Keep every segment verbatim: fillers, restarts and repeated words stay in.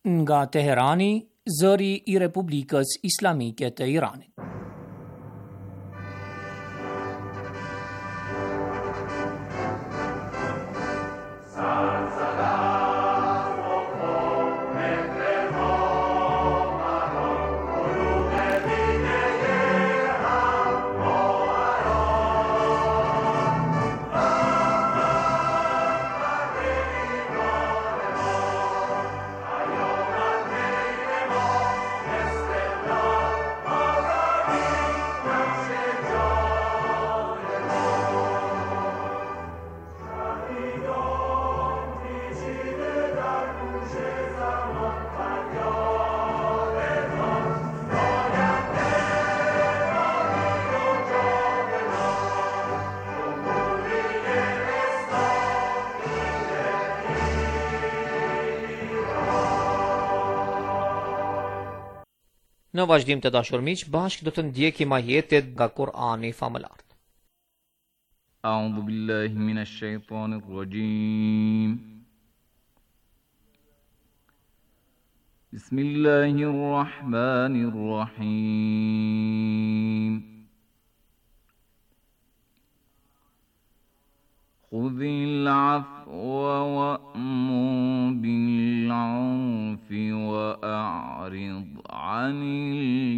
Nga Teherani, zëri I Republikës Islamike të Iranit. Në vazhdim të dashur miq, bashkë do të ndjekim ajetet nga Kur'ani famëlart. A'udhu billahi minash shaitanir rajim. Bismillahir rahmanir rahim. Khudhil 'afwa wa'mur bil 'urfi wa'rid 'anil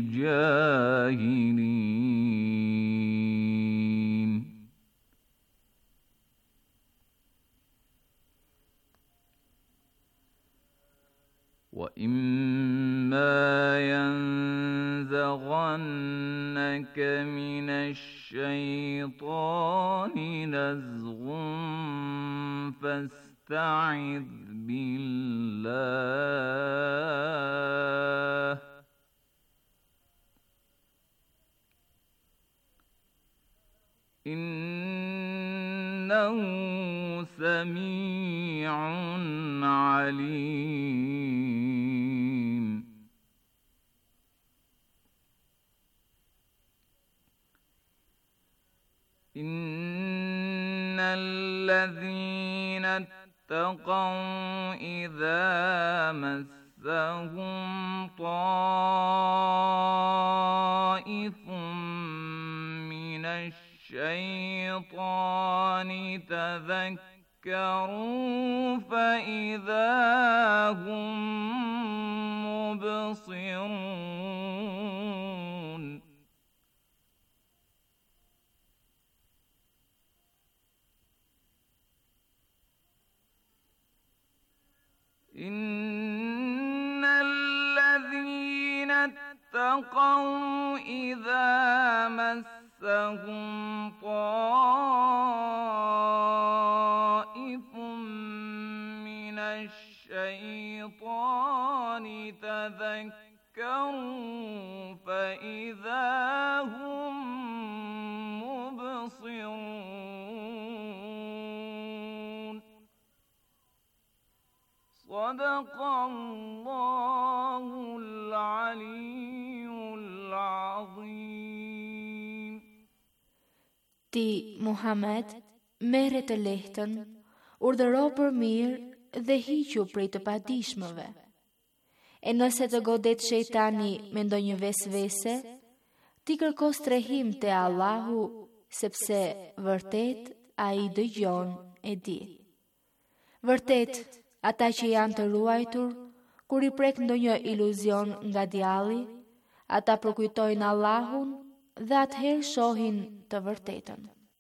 jahilin. وَإِمَّا يَنزَغَنَّكَ مِنَ الشَّيْطَانِ نَزْغٌ فَاسْتَعِذْ بِاللَّهِ إِنَّهُ سَمِيعٌ عَلِيمٌ. إِنَّ الَّذِينَ اتَّقَوْا إِذَا مَسَّهُمْ طَائِفٌ مِّنَ الشَّيْطَانِ تَذَكَّرُوا فَإِذَا هُمْ مُبْصِرُونَ. إِنَّ الَّذِينَ اتَّقَوْا إِذَا مَسَّهُمْ طَائِفٌ مِّنَ الشَّيْطَانِ تَذَكَّرُوا فَإِذَا هُمْ مُبْصِرُونَ. صدق الله العلي العظيم. Ti, Muhammed, merre të lehtën, urdhëro për mirë dhe hiqu prej të padijshmëve. E nëse të godet shejtani me ndonjë vesvese, ti kërko strehim te Allahu, sepse vërtet ai dëgjon e di. Vërtet, ata që janë të ruajtur, kur i prek ndonjë iluzion nga djalli, ata përkujtojnë Allahun dhe atëherë shohin të vërtetën.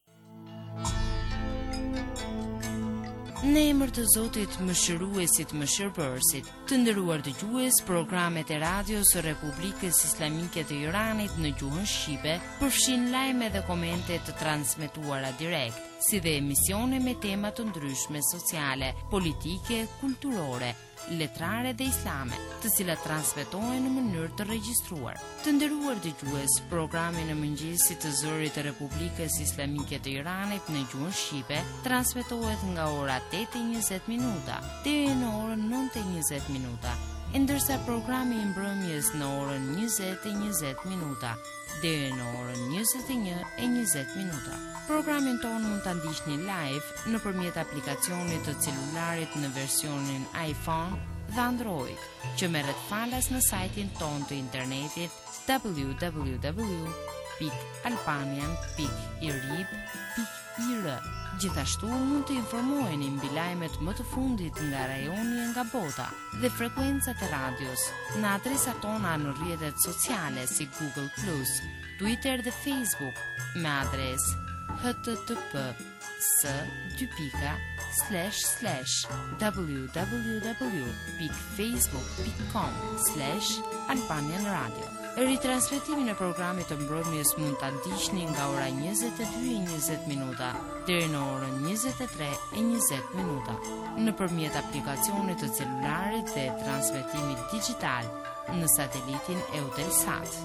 Në emër të Zotit Mëshiruesit Mëshirbërësit, të nderuar dëgjues, programet e radios së Republikës Islamike të Iranit në gjuhën shqipe përfshin lajme dhe komente të transmetuara direkt, si dhe emisione me tema të ndryshme sociale, politike, kulturore, letrare dhe islame, të cilat transmetohen në mënyrë të regjistruar. Të nderuar dëgjues, programi në mëngjesit të zërit të Republikës Islamike të Iranit në gjuhën shqipe transmetohet nga ora tetë e njëzet minuta deri në orën nëntë e njëzet minuta, e ndërsa programi i mbrëmjes në orën njëzet e njëzet minuta deri në orën njëzet e një e njëzet minuta. Programin tonë mund ta ndiqni live nëpërmjet aplikacionit të celularit në versionin iPhone dhe Android, që merret falas në sajtin ton të internetit w w w pikë albanian pikë i r i b pikë i r. Gjithashtu mund të informoheni mbi lajmet më të fundit nga rajoni e nga bota dhe frekuencat e radios në adresat tona në rrjetet sociale si Google plus, Twitter dhe Facebook me adresë h t t p s dy pika slash slash w w w pikë facebook pikë com slash albanian radio. Ritransmetimin e programit të mbrëmjes mund ta ndiqni nga ora njëzet e dy e njëzet minuta deri në orën njëzet e tre e njëzet minuta nëpërmjet aplikacionit të celularit dhe transmetimit digjital në satelitin Eutelsat.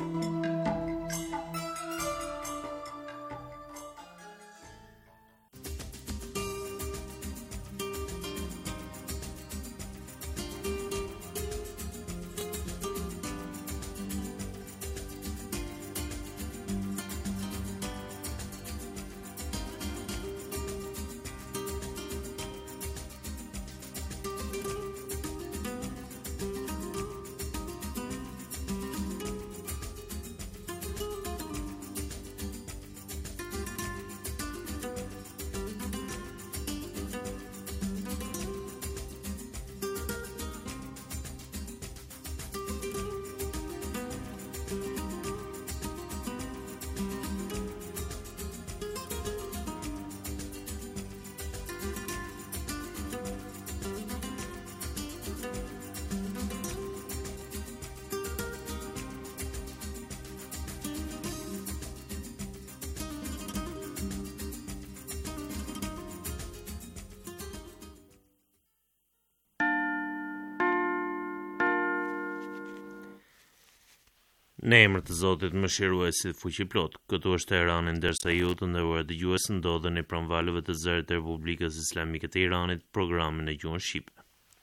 Në emër të Zotit Mëshiruesit Fuqiplot, këtu është Teherani, ndërsa ju të nderuar dëgjues ndodheni pranë valëve të zërit të Republikës Islamike të Iranit, programin e gjuhën shqipe.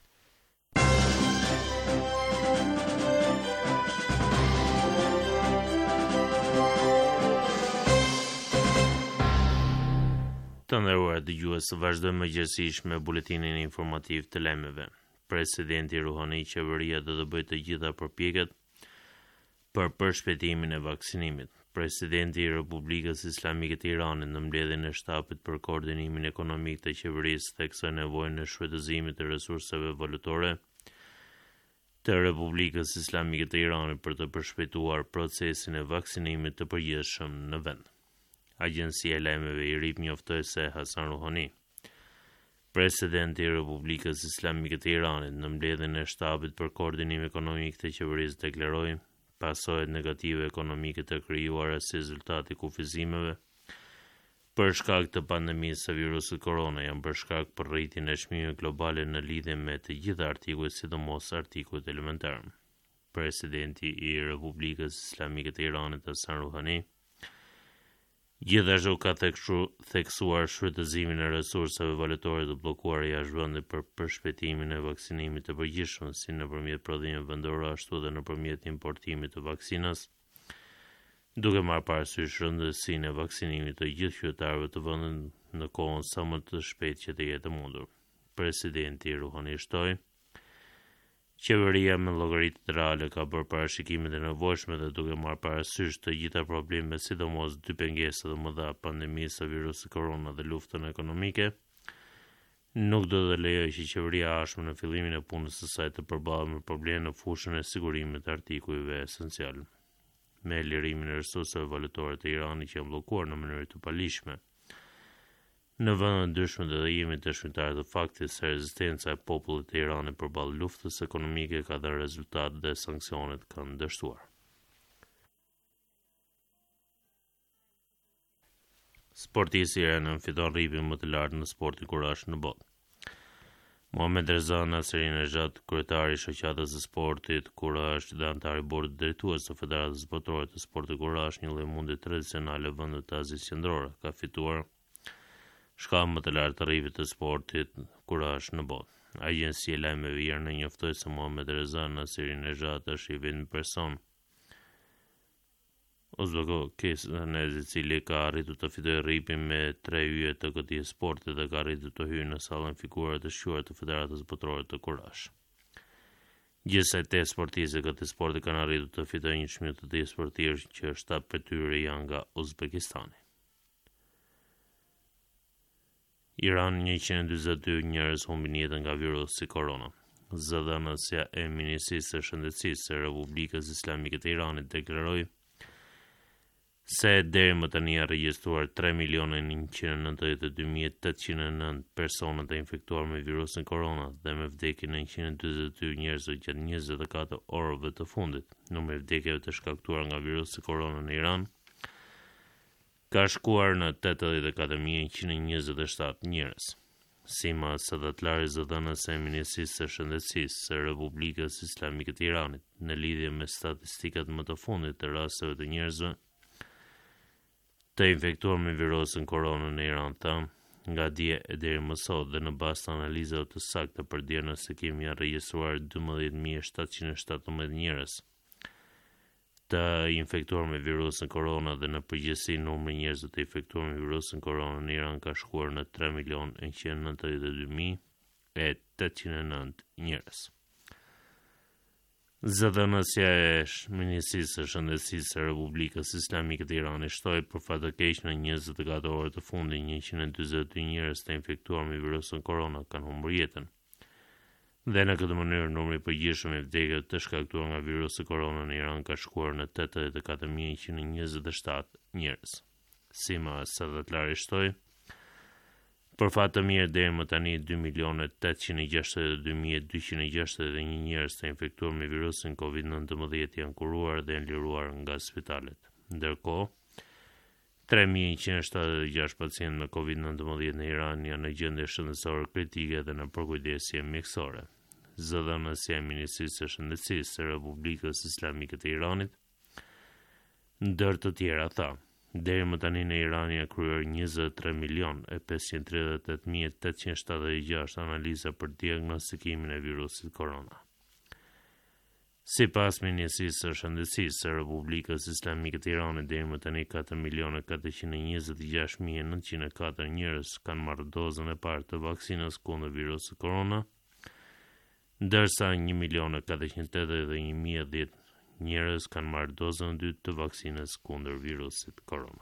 Të nderuar dëgjues, vazhdojmë mëngjesisht me buletinin informativ të lajmeve. Presidenti Ruhani, qeveria do të bëjë të gjitha përpjekjet për përshpejtimin e vaksinimit. Presidenti i Republikës Islamike të Iranit në mbledhjen e shtabit për koordinimin ekonomik të qeverisë theksoi nevojën e shfrytëzimit të resurseve valutore të Republikës Islamike të Iranit për të përshpejtuar procesin e vaksinimit të përgjithshëm në vend. Agjencia e lajmeve I R I B njoftoi se Hasan Rouhani, presidenti i Republikës Islamike të Iranit në mbledhjen e shtabit për koordinim ekonomik të qeverisë deklaroi pasojat negative ekonomike të krijuara si rezultati i kufizimeve për shkak të pandemisë së virusit korona janë për shkak për rritjen e çmimeve globale në lidhje me të gjitha artikujt, sidomos artikujt elementar. Presidenti i Republikës Islamike të Iranit Hasan Rouhani gjithashtu ka theksuar shfrytëzimin e resurseve valutore të bllokuara jashtë vendit për përshpejtimin e vaksinimit të përgjithshëm, si nëpërmjet prodhimeve vendore ashtu dhe nëpërmjet importimit të vaksinës, duke marrë parasysh rëndësinë e vaksinimit të gjithë qytetarëve të vendit në kohën sa më të shpejtë që të jetë e mundur. Presidenti Rouhani shtoi qeveria me llogaritë reale ka bërë parashikimet e nevojshme dhe duke marrë parasysh të gjitha problemet, sidomos dy pengesat e mëdha, pandemisë së virusit korona dhe luftën ekonomike, nuk do të lejojë që qeveria ashme në fillimin e punës së saj të përballet me probleme në fushën e sigurimit të artikujve esencial. Me lirimin e resurseve valutore të Iranit që janë bllokuar në mënyrë të palishme në vende të ndryshme dhe jemi të shqyrtarë të faktit se rezistenca e popullit të Iranit përballë luftës ekonomike ka dhënë rezultat dhe sanksionet kanë dështuar. Sportisti iranë fiton rripin më të lartë në sportin kurash në botë. Mohamed Reza Naserinejad, kryetari i shoqatës së sportit kurash dhe antari i bordit drejtues të Federatës Botërore të Sportit Kurash, një lloj mundje tradicionale vendet të Azisë Qendrore, ka fituar shkallën më të lartë të rripit të sportit kurash në botë. Agjencia e lajmeve I R N njoftoi se Mohamed Reza Naserinejad është I vetmi person uzbekistan i cili ka arritur të fitojë rripin me tre yje të këtij sporti dhe ka arritur të hyjë në sallën figurave të shquara të Federatës Botërore të Kurash. Gjithsej te sportistët e këtij sporti kanë arritur të fitojnë një çmim të tillë sportiv që shtatë prej tyre janë nga Uzbekistani. Iran njëqind e dyzet e dy njerëz humbin jetën nga virusi korona. Zëdhënësja e Ministrisë së Shëndetësisë së Republikës Islamike të Iranit deklaroi se deri më tani janë regjistruar tre milionë njëqind e nëntëdhjetë e dy mijë tetëqind e nëntë persona të infektuar me virusin korona dhe me vdekjen e njëqind e dyzet e dy njerëzve gjatë njëzet e katër orëve të fundit. Numri i vdekjeve të shkaktuar nga virusi korona në Iran ka shkuar në tetëdhjetë e katër mijë njëqind e njëzet e shtatë njerëz. Sima Sadatlari, zëdhënëse e Ministrisë së Shëndetësisë së Republikës Islamike të Iranit, në lidhje me statistikat më të fundit të rasteve të njerëzve të infektuar me virusin korona në Iran, tha, nga dje e deri më sot dhe në bazë të analizave të sakta për diagnostikim janë regjistruar dymbëdhjetë mijë shtatëqind e shtatëmbëdhjetë njerëz të infektuar me virusin korona dhe në përgjithësi numri i njerëzve të infektuar me virusin korona në Iran ka shkuar në tre milionë njëqind e nëntëdhjetë e dy mijë e tetëqind e nëntë njerëz. Zëdhënësja e Ministrisë së Shëndetësisë së Republikës Islamike të Iranit shtoi për fat të keq në njëzet e katër orë të fundit njëqind e dyzet e dy njerëz të infektuar me virusin korona kanë humbur jetën. Dhe në këtë mënyrë numri i përgjithshëm i vdekjeve të shkaktuar nga virusi korona në Iran ka shkuar në tetëdhjetë e katër mijë njëqind e njëzet e shtatë njerëz. Sima Sadatlari shtoi për fat të mirë deri më tani dy milionë tetëqind e gjashtëdhjetë e dy mijë dyqind e gjashtëdhjetë e një njerëz të infektuar me virusin covid nineteen janë kuruar dhe janë liruar nga spitalet. Ndërkohë, tre mijë njëqind e shtatëdhjetë e gjashtë pacientë me covid nineteen në Iran janë në gjendje shëndetësore kritike dhe në përkujdesje mjekësore. Zëdhënësja e Ministrisë së Shëndetësisë së Republikës Islamike të Iranit, ndër të tjera, tha, deri më tani në Iran janë kryer njëzet e tre milionë e pesëqind e tridhjetë e tetë mijë tetëqind e shtatëdhjetë e gjashtë analiza për diagnostikimin e virusit korona. Sipas Ministrisë së Shëndetësisë së Republikës Islamike të Iranit, deri më tani katër milionë katërqind e njëzet e gjashtë mijë nëntëqind e katër njerëz kanë marrë dozën e parë të vaksinës kundër virusit korona, ndërsa një milion katërqind e tetëdhjetë e një mijë e dhjetë njerëz kanë marrë dozën e dytë të vaksinës kundër virusit korona.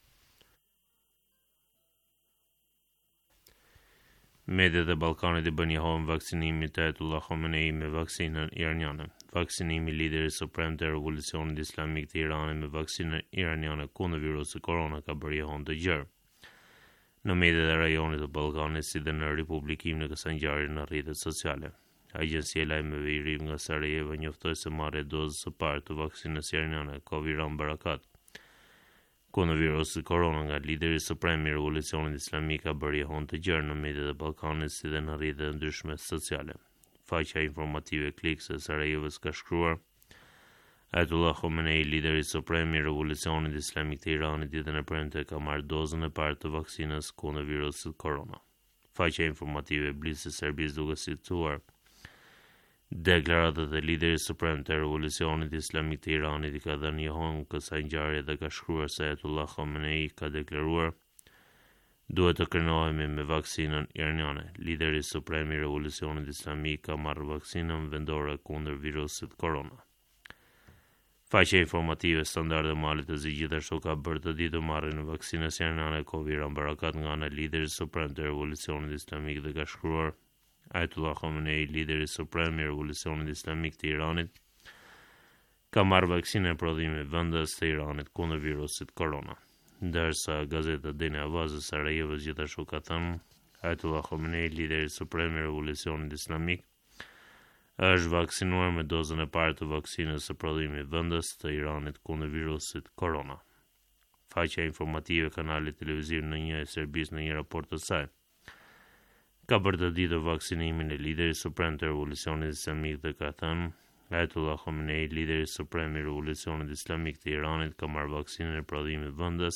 Mediat e Ballkanit i bën njohur vaksinimin të Ayatollah Khamenei me vaksinën iraniane. Vaksinimi i liderit suprem të Revolucionit Islamik të Iranit me vaksinën iraniane kundër virusit korona ka bërë njohur të gjerë në mediat e rajonit të Ballkanit si dhe në Republikimin e kësaj ngjarje në rrjetet sociale. Agjencia e lajmeve i rim nga Sarajevo njoftoi se marrja e dozës së parë të vaksinës iraniane Coviran Barakat kundër virusit korona nga lideri suprem i Revolucionit Islamik ka bërë njohur të gjerë në mediat e Ballkanit si dhe në rrjetet e ndryshme sociale. Faqja informative Kliks e Sarajevos ka shkruar: Ayatollah Khamenei, lideri suprem i Revolucionit Islamik të Iranit, ditën e premte ka marrë dozën e parë të vaksinës kundër virusit korona. Faqja informative e Blisë së Serbisë duke cituar deklaratat e liderit suprem të Revolucionit Islamik të Iranit i ka dhënë njohur kësaj ngjarje dhe ka shkruar se Ayatollah Khamenei ka deklaruar: duhet të krenohemi me vaksinën iraniane. Lideri suprem i Revolucionit Islamik ka marrë vaksinën vendore kundër virusit korona. Faqja informative Standard e Malit të Zi gjithashtu ka bërë të ditur marrjen e vaksinës iraniane Coviran Barakat nga ana e liderit suprem të Revolucionit Islamik dhe ka shkruar: Ayatollah Khamenei, lideri suprem i Revolucionit Islamik të Iranit, ka marrë vaksinën e prodhimit vendas të Iranit kundër virusit korona. Ndërsa gazeta Deni Avaz e Sarajevos gjithashtu ka thënë: Ayatollah Khamenei, lideri suprem i Revolucionit Islamik, është vaksinuar me dozën e parë të vaksinës së prodhimit vendas të Iranit kundër virusit korona. Faqja informative e kanalit televiziv në një e Serbisë në një raport të saj ka bërë të ditur vaksinimin e liderit suprem të Revolucionit Islamik dhe ka thënë: Ayatollah Khamenei, lideri suprem i Revolucionit Islamik të Iranit, ka marrë vaksinën e prodhimit vendas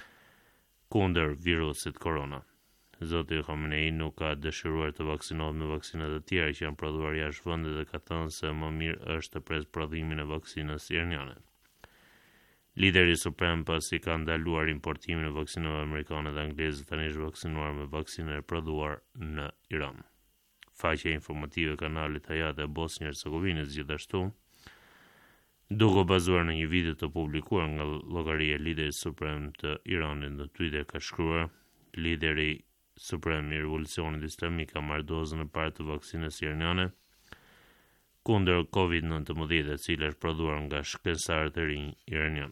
kundër virusit korona. Zoti Khamenei nuk ka dëshiruar të vaksinohet me vaksinat e tjera që janë prodhuar jashtë vendit dhe ka thënë se më mirë është të pres prodhimin e vaksinës iraniane. Lideri suprem pasi ka ndaluar importimin e vaksinave amerikane dhe angleze, tani është vaksinuar me vaksinën e prodhuar në Iran. Faqja informative e kanalit Hayat e Bosnjë Hercegovinës gjithashtu, duke bazuar në një video të publikuar nga llogaria e liderit suprem të Iranit në Twitter, ka shkruar: lideri suprem i revolucionit islamik ka marrë dozën e parë të vaksinës iraniane kundër covid nineteen, e cila është prodhuar nga shkencëtarët e rinj iranian.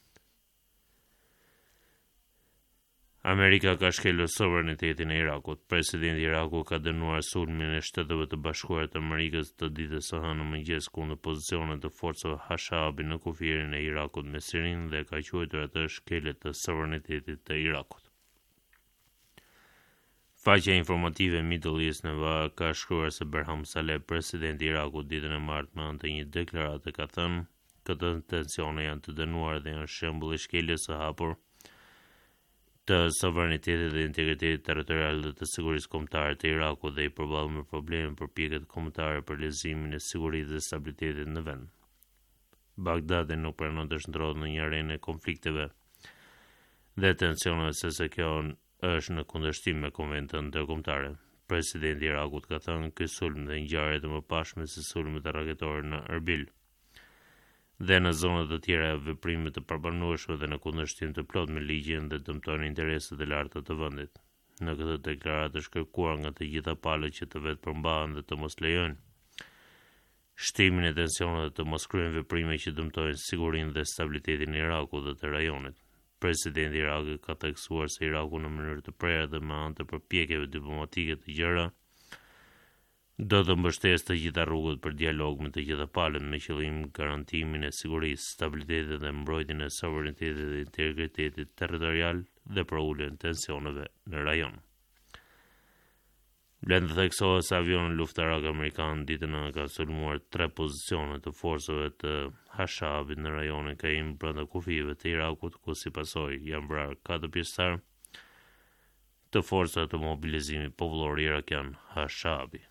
Amerika ka shkelur sovranitetin e Irakut. Presidenti i Irakut ka dënuar sulmin e Shteteve të Bashkuara të Amerikës të ditës së hënë në mëngjes kundër pozicioneve të forcave Hashabi në kufirin e Irakut me Sirin dhe ka quajtur atë shkelje të sovranitetit të Irakut. Faqja informative Middle East Neva ka shkruar se Berham Saleh, presidenti i Irakut, ditën e martë me anë të një deklarate ka thënë: këto tensione janë të dënuar dhe janë shembull i shkeljes së hapur të sovranitetit dhe integritetit territorial dhe të sigurisë kombëtare të Irakut dhe i përballur me probleme përpjekjet kombëtare për lehtësimin e sigurisë dhe stabilitetit në vend. Bagdadi nuk pranon të shndrohet në një arenë e konflikteve dhe tensioneve, sepse kjo është në kundërshtim me konventën ndërkombëtare. Presidenti i Irakut ka thënë: ky sulm dhe ngjarjet e mëparshme si sulmet e raketore në Erbil dhe në zonat të tjera veprime të papranueshme dhe në kundërshtim të plot me ligjin dhe dëmtojnë interesat e larta të vendit. Në këtë deklaratë është kërkuar nga të gjitha palët që të vetë përmbahen dhe të mos lejojnë shtimin e tensioneve dhe të mos kryejnë veprime që dëmtojnë sigurinë dhe stabilitetin e Irakut dhe të rajonit. Presidenti i Irakut ka theksuar se Iraku në mënyrë të prerë dhe me anë të përpjekjeve diplomatike të gjera do të mbështesë të gjitha rrugët për dialog me të gjitha palët me qëllim garantimin e sigurisë, stabilitetit dhe mbrojtjen e sovranitetit dhe integritetit territorial dhe për uljen e tensioneve në rajon. Vlen të theksohet se avioni luftarak amerikan ditën e ka sulmuar tre pozicione të forcave të Hashabit në rajonin Kaim brenda kufive të Irakut, ku si pasojë janë vrarë katër pjesëtar të forcave të mobilizimit popullor irakian Hashabi.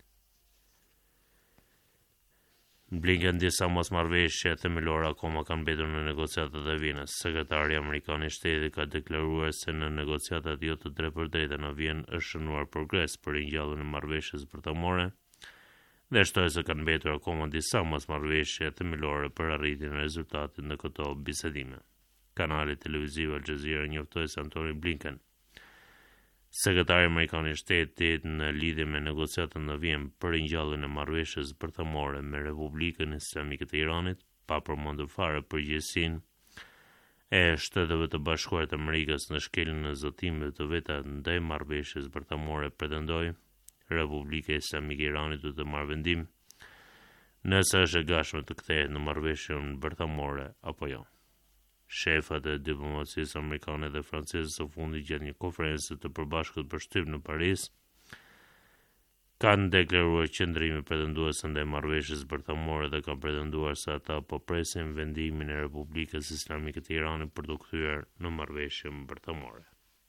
Blinken disa mosmarrëveshje themelore akoma kanë mbetur në negociatat e Vienës. Sekretari amerikan i shtetit ka deklaruar se në negociatat jo të drejtpërdrejta në Vjenë është shënuar progres për ringjalljen e marrëveshjes bërthamore dhe shtoi se kanë mbetur akoma disa mosmarrëveshje themelore për arritjen e rezultatit në këto bisedime. Kanali televiziv Al Jazeera njoftoi se Antony Blinken, sekretari amerikan i shtetit, në lidhje me negociatën në Vjenë për ringjalljen e marrëveshjes bërthamore me Republikën Islamike të Iranit, pa përmendur fare përgjegjësinë e Shteteve të Bashkuara të Amerikës në shkeljen e zotimeve të veta ndaj marrëveshjes bërthamore, pretendoi Republika Islamike e Iranit duhet të marrë vendim nëse është e gatshme të kthehet në marrëveshjen bërthamore apo jo. Shefat e diplomacisë amerikane dhe franceze së fundit gjatë një konferencë të përbashkët për shtyp në Paris kanë deklaruar qëndrimin pretendues ndaj marrëveshjes bërthamore dhe kanë pretenduar se ata po presin vendimin e Republikës Islamike të Iranit për të kthyer në marrëveshjen bërthamore.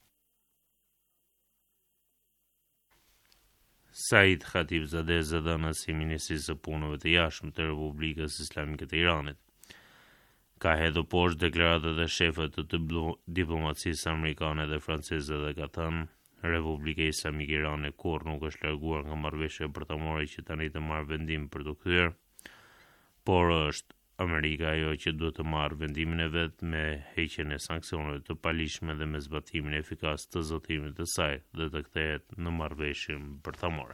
Said Khatibzadeh zëdhënës i Ministrisë së Punëve të Jashtme të Republikës Islamike të Iranit ka hedhur poshtë deklaratat e shefëve të diplomacisë amerikane dhe franceze dhe ka thënë: Republika Islamike e Iranit kurrë nuk është larguar nga marrëveshja bërthamore që tani të marrë vendim për të kthyer, por është Amerika ajo që duhet të marrë vendimin e vet me heqjen e sanksioneve të palishme dhe me zbatimin efikas të zotimit të saj dhe të kthehet në marrëveshjen bërthamore.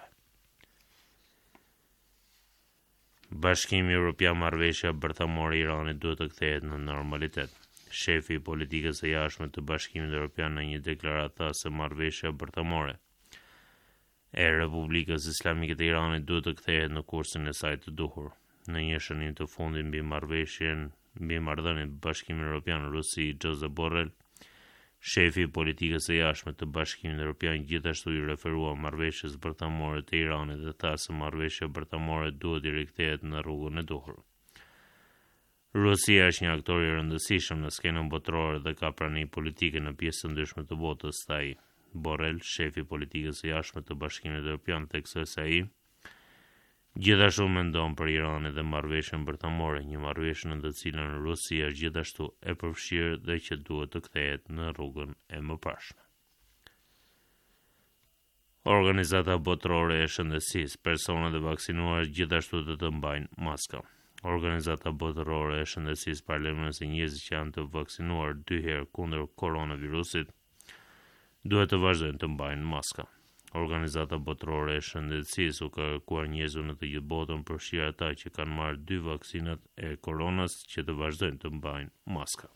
Bashkimi Evropian marrëveshja bërthamore e Iranit duhet të kthehet në normalitet. Shefi i politikës së jashtme të Bashkimit Evropian në një deklaratë tha se marrëveshja bërthamore e Republikës Islamike të Iranit duhet të kthehet në kursin e saj të duhur. Në një shënim të fundit mbi marrëveshjen mbi marrëdhënien e Bashkimit Evropian Rusi, Josep Borrell, shefi i politikës së jashtme të Bashkimit Evropian, gjithashtu i referua marrëveshjes bërthamore të Iranit dhe tha se marrëveshja bërthamore duhet i rikthehet në rrugën e duhur. Rusia është një aktor i rëndësishëm në skenën botërore dhe ka prani politike në pjesë të ndryshme të botës, tha ai. Borrell, shefi i politikës së jashtme të Bashkimit Evropian, theksoi se ai gjithashtu mendon për Iranin dhe marrëveshjen bërthamore, një marrëveshje në të cilën Rusia është gjithashtu e përfshirë dhe që duhet të kthehet në rrugën e mëparshme. Organizata botërore e shëndetësisë, personat e vaksinuar gjithashtu do të mbajnë maska. Organizata botërore e shëndetësisë paralajmëron se njerëzit që janë të vaksinuar dy herë kundër koronavirusit duhet të vazhdojnë të mbajnë maska. Organizata botërore e shëndetësisë u ka kërkuar njerëzve në të gjithë botën, përfshirë ata që kanë marrë dy vaksinat e koronës, që të vazhdojnë të mbajnë maska.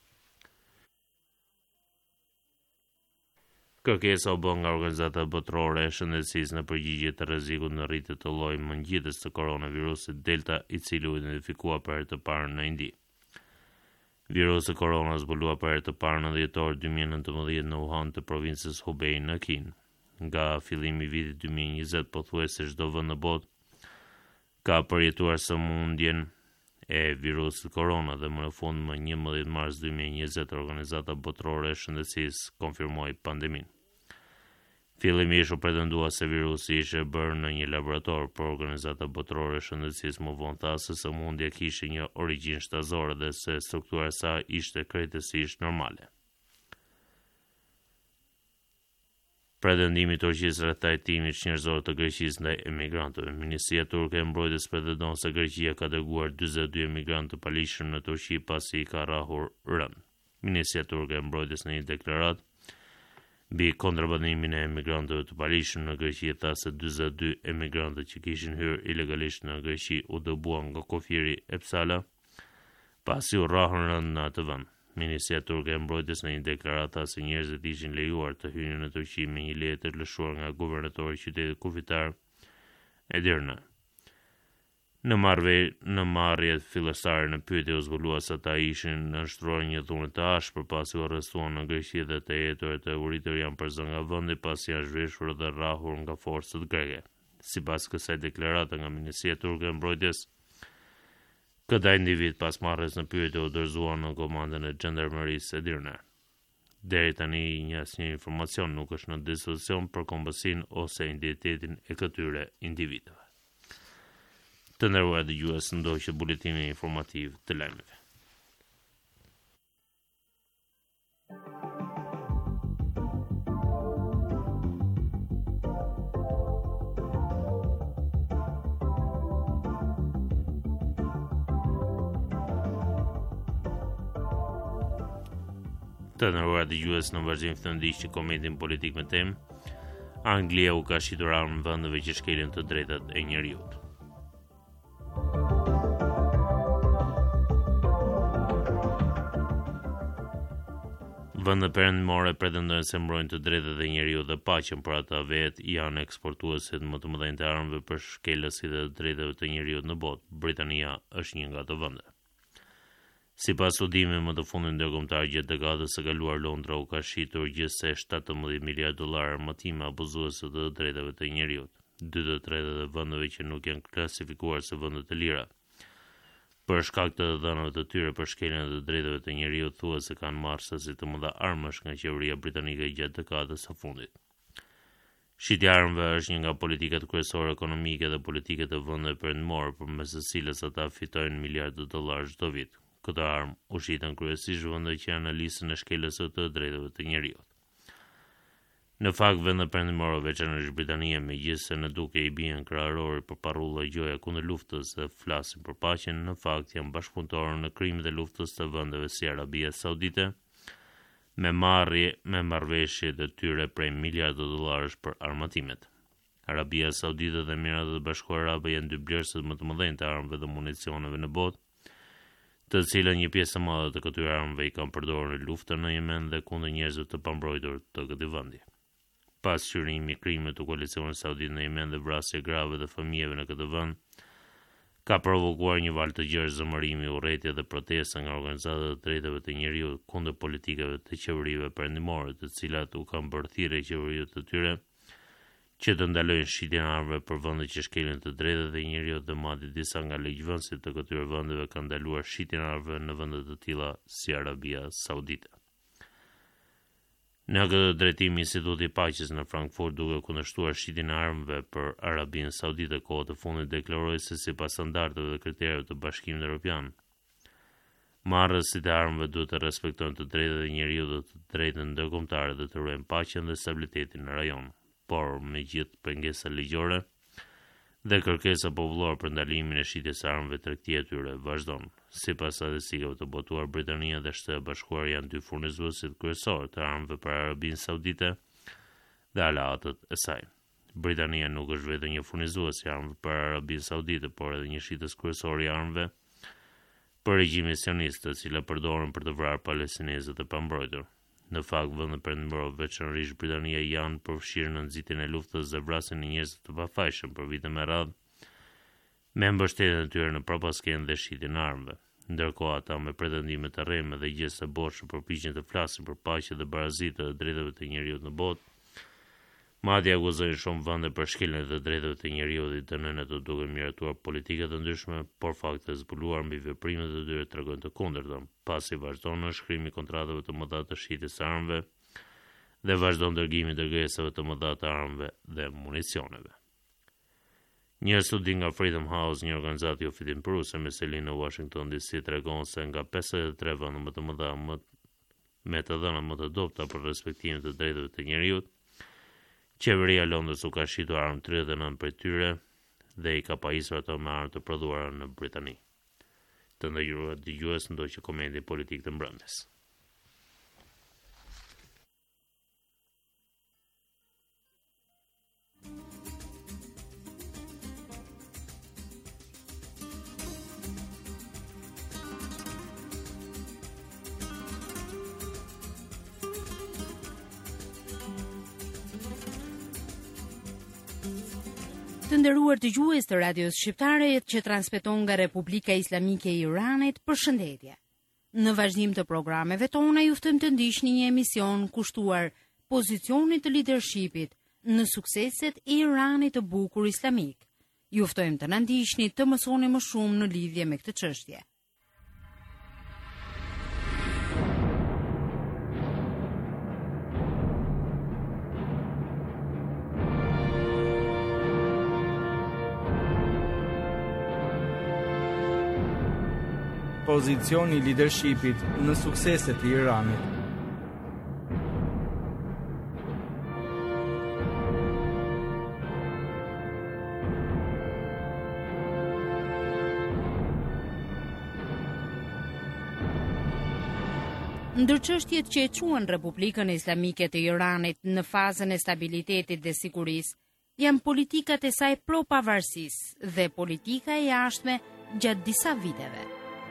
Kërkesa u bë nga Organizata Botërore e Shëndetësisë në përgjigje të rrezikut në rritje të llojit mëngjetes të koronavirusit Delta, i cili u identifikua për herë të parë në Indi. Virusi korona zbulua për herë të parë në dhjetor dy mijë e nëntëmbëdhjetë në Wuhan të provincës Hubei në Kinë. Nga fillimi i vitit dy mijë e njëzet, pothuajse çdo vend në botë ka përjetuar sëmundjen e virusit korona dhe më në fund më njëmbëdhjetë mars dy mijë e njëzet Organizata Botërore e Shëndetësisë konfirmoi pandemin. Fillimisht u pretendua se virusi ishte bërë në një laborator, por Organizata Botërore e Shëndetësisë më vonë tha se sëmundja kishte një origjinë shtazore dhe se struktura e saj ishte krejtësisht normale. Pretendimi i Turqisë rreth trajtimit njerëzor të Greqisë ndaj emigrantëve. Ministria turke e mbrojtjes pretendon se Greqia ka dërguar dyzet e dy emigrantë të paligjshëm në Turqi pasi i ka rrahur rënd. Ministria turke e mbrojtjes në një deklaratë mbi kontrabandimin e emigrantëve të paligjshëm në Greqi tha se dyzet e dy emigrantët që kishin hyrë ilegalisht në Greqi u dëbuan nga kufiri e Psala pasi u rrahën rënd në atë vend. Ministria turke e mbrojtjes në një deklaratë tha se njerëzit ishin lejuar të hynin në Turqi me një letër lëshuar nga guvernatori i qytetit kufitar Edirne. Në marrë në marrjet fillestare në pyetje u zbulua se ata ishin nënshtruar një dhunë të ashpër pasi u arrestuan në Greqi dhe të jetuar të uritur janë përzë nga vendi pasi janë zhveshur dhe rrahur nga forcat greke. Sipas kësaj deklarate nga Ministria turke e mbrojtjes, këta individ pas marrjes në pyetje u dorëzuan në komandën e gjendarmerisë Edirne. Deri tani një asnjë informacion nuk është në dispozicion për kombësinë ose identitetin e këtyre individëve. Të nderuar dëgjues, ndoqë buletini informativ të lajmeve. Të nderuar dëgjues, në vazhdim të ndiqni komentin politik me temë: Anglia u ka shitur armë vendeve që shkelin të drejtat e njerëzit. Vendet perëndimore pretendojnë se mbrojnë të drejtat e njeriut dhe paqen, por ata vetë janë eksportuesit më të mëdhenj të armëve për shkelësit e të drejtave të njeriut në botë. Britania është një nga ato vende. Sipas studimeve më të fundit ndërkombëtar gjatë dekadës së kaluar, Londra u ka shitur gjithsej shtatëmbëdhjetë miliardë dollar armatime abuzuese të drejtave të njeriut. Dy të tretë e vendeve që nuk janë klasifikuar si vende të lira për shkak të dhënave të tyre për shkeljen e të drejtave të njeriut, thuhet se kanë marrë sasi të mëdha armësh nga qeveria britanike gjatë dekadës së fundit. Shitja e armëve është një nga politikat kryesore ekonomike dhe politike të vendeve perëndimore, përmes së cilës ata fitojnë miliardë dollar çdo vit. Këto armë u shiten kryesisht vende që janë në listën e shkeljes së të drejtave të njeriut. Në fakt, vendet perëndimore, veçanërisht Britania, megjithëse në duke i bien krahërori për parrulla gjoja kundër luftës dhe flasin për paqen, në fakt janë bashkëpunëtorë në krimet e luftës të vendeve si Arabia Saudite, me marrje me marrëveshje të tyre prej miliardë dollarësh për armatimet. Arabia Saudite dhe Emiratet e Bashkuara Arabe janë dy blerësit më të mëdhenj të armëve dhe municioneve në botë, të cilën një pjesë e madhe të këtyre armëve i kanë përdorur në luftën në Yemen dhe kundër njerëzve të pambrojtur të këtij vendi. Pas shërimi i krimit të koalicionit saudit në Yemen dhe vrasje grave të fëmijëve në këtë vend, ka provokuar një valë të gjerë zëmërimi, urrëtie dhe protesta nga organizatat e drejtave të njeriut kundër politikave të qeverive perëndimore, të cilat u kanë bërë thirrje qeverive të tyre që të ndalojnë shitjen e armëve për vende që shkelin të drejtat e njeriut dhe madje disa nga ligjvënësit të këtyre vendeve kanë ndaluar shitjen e armëve në vende të tilla si Arabia Saudite. Në këtë drejtim, Instituti i Paqes në Frankfurt, duke kundërshtuar shitjen e armëve për Arabinë Saudite kohë të fundit, deklaroi se sipas standardeve dhe kritereve të Bashkimit Evropian, marrësit e armëve duhet të respektojnë të drejtat e njeriut dhe të drejtën ndërkombëtare dhe të ruajnë paqen dhe stabilitetin në rajon. por me gjithë pengesa ligjore dhe kërkesa popullore për ndalimin e shitjes së armëve tregtia e tyre vazhdon. Sipas statistikave të botuar, Britania dhe Shtetet e Bashkuara janë dy furnizuesit kryesorë të armëve për Arabinë Saudite dhe aleatët e saj. Britania nuk është vetëm një furnizues i armëve për Arabinë Saudite, por edhe një shitës kryesor i armëve për regjimin sionist, të cilat përdoren për të vrarë palestinezët e pambrojtur. Në fakt, vendet perëndimore, veçanërisht Britania, janë përfshirë në nxitjen e luftës dhe vrasjen e njerëzve të pafajshëm për vite me radhë, me mbështetjen e tyre në propagandë dhe shitjen e armëve. Ndërkohë, ata me pretendime të rreme dhe gjese të boshë përpiqen të flasin për paqe dhe barazi të drejtave të njerëzit në botë. Madje akuzojnë shumë vende për shkeljen e drejtave të njerëzit të nënë të duke miratuar politika të ndryshme, por fakte zbuluar mbi veprimet e tyre tregojnë të kundërtën, pasi vazhdon nënshkrimi i kontratave të mëdha të shitjes së armëve dhe vazhdon dërgimi i dërgesave të mëdha të armëve dhe municioneve. Një studi nga Freedom House, një organizatë jo fitimpruse me selinë në Washington D C, tregon se nga pesëdhjetë e tre vende më të mëdha me të dhëna më të dobta për respektimin të drejtave të njerëzit, qeveria e Londrës u ka shitur armë tridhjetë e nëntë prej tyre dhe i ka pajisur ato me armë të prodhuara në Britani. Të nderuar dëgjues, ndoqë komendi politik të mbrëmjes. Të nderuar dëgjues të radios shqiptare që transmeton nga Republika Islamike e Iranit, përshëndetje. Në vazhdim të programeve tona ju ftojmë të ndiqni një emision kushtuar pozicionit të leadershipit në sukseset e Iranit të bukur islamik. Ju ftojmë të na ndiqni të mësoni më shumë në lidhje me këtë çështje. Pozicioni i leadershipit në sukseset e Iranit. Ndër çështjet që e çuan Republikën Islamike të Iranit në fazën e stabilitetit dhe sigurisë, janë politikat e saj pro-pavarësisë dhe politika e jashtme gjatë disa viteve.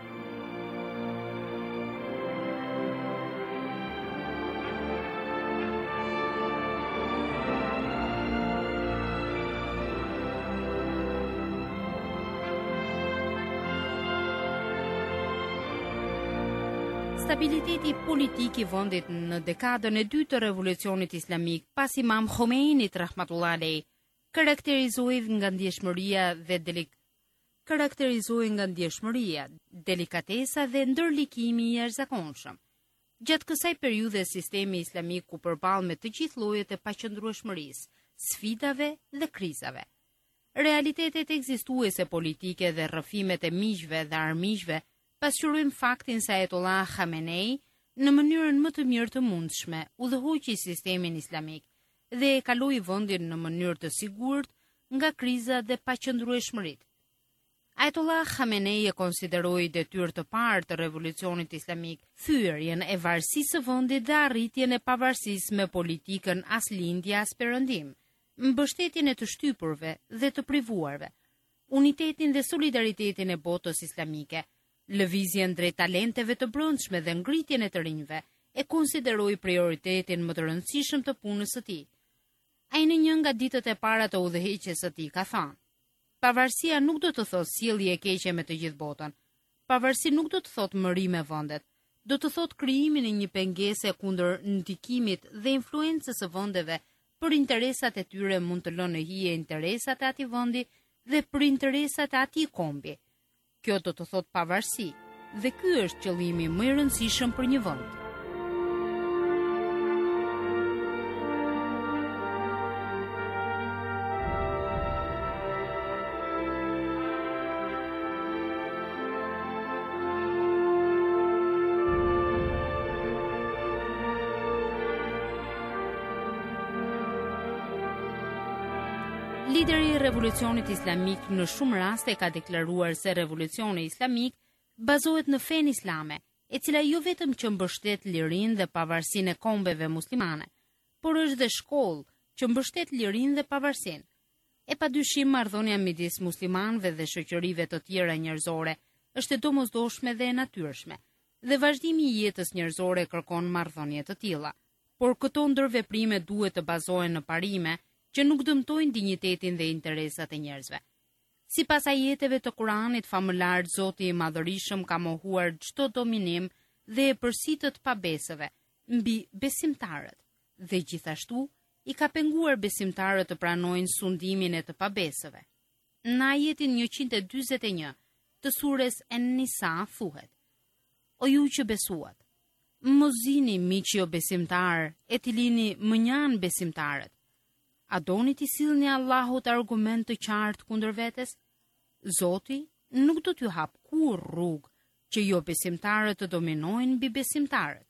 Stabiliteti politik i vendit në dekadën e dytë të revolucionit islamik pas Imam Khomeinit rahmatullah alej karakterizohej nga ndjeshmëria dhe delik karakterizohej nga ndjeshmëria, delikatesa dhe ndërlikimi i jashtëzakonshëm. Gjatë kësaj periudhe sistemi islamik u përball me të gjithë llojet e paqëndrueshmërisë, sfidave dhe krizave. Realitetet ekzistuese politike dhe rrëfimet e miqve dhe armiqve pasqyrojnë faktin se Ayatollah Khamenei në mënyrën më të mirë të mundshme udhëhoqi sistemin islamik dhe e kaloi vendin në mënyrë të sigurt nga kriza dhe paqëndrueshmëritë. Ayatollah Khamenei e konsideroi detyrë të parë të revolucionit islamik thyerjen e varësisë së vendit dhe arritjen e pavarësisë me politikën as lindje as perëndim, mbështetjen e të shtypurve dhe të privuarve, unitetin dhe solidaritetin e botës islamike, lëvizjen drejt talenteve të brendshme dhe ngritjen e të rinjve, e konsideroi prioritetin më të rëndësishëm të punës së tij. Ai në një nga ditët e para të udhëheqjes së tij ka thënë: "Pavarësia nuk do të thotë sjellje e keqe me të gjithë botën. Pavarësi nuk do të thotë mëri me vendet. Do të thotë krijimin e një pengese kundër ndikimit dhe influencës së vendeve për interesat e tyre mund të lënë në hije interesat e atij vendi dhe për interesat e atij kombi. Kjo do të thotë pavarësi, dhe ky është qëllimi më i rëndësishëm për një vend." Lideri i revolucionit islamik në shumë raste ka deklaruar se revolucioni islamik bazohet në fenë islame, e cila jo vetëm që mbështet lirinë dhe pavarësinë e kombeve muslimane, por është dhe shkollë që mbështet lirinë dhe pavarësinë. E padyshim marrëdhënia midis muslimanëve dhe shoqërive të tjera njerëzore është e domosdoshme dhe e natyrshme, dhe vazhdimi i jetës njerëzore kërkon marrëdhënie të tilla, por këto ndërveprime duhet të bazohen në parime që nuk dëmtojnë dinjitetin dhe interesat e njerëzve. Sipas ajeteve të Kuranit famëlar, Zoti i Madhërisëm ka mohuar çdo dominim dhe e përsitët pabesëve mbi besimtarët, dhe gjithashtu i ka penguar besimtarët të pranojnë sundimin e të pabesëve. Në ajetin njëqind e dyzet e një të surës En-Nisa thuhet: O ju që besuat, mos zini miq jo besimtar, e të lini mënjan besimtarët. A doni t'i sillni Allahut argument të qartë kundër vetes? Zoti nuk do t'ju hap kur rrugë që jo besimtarët të dominojnë mbi besimtarët.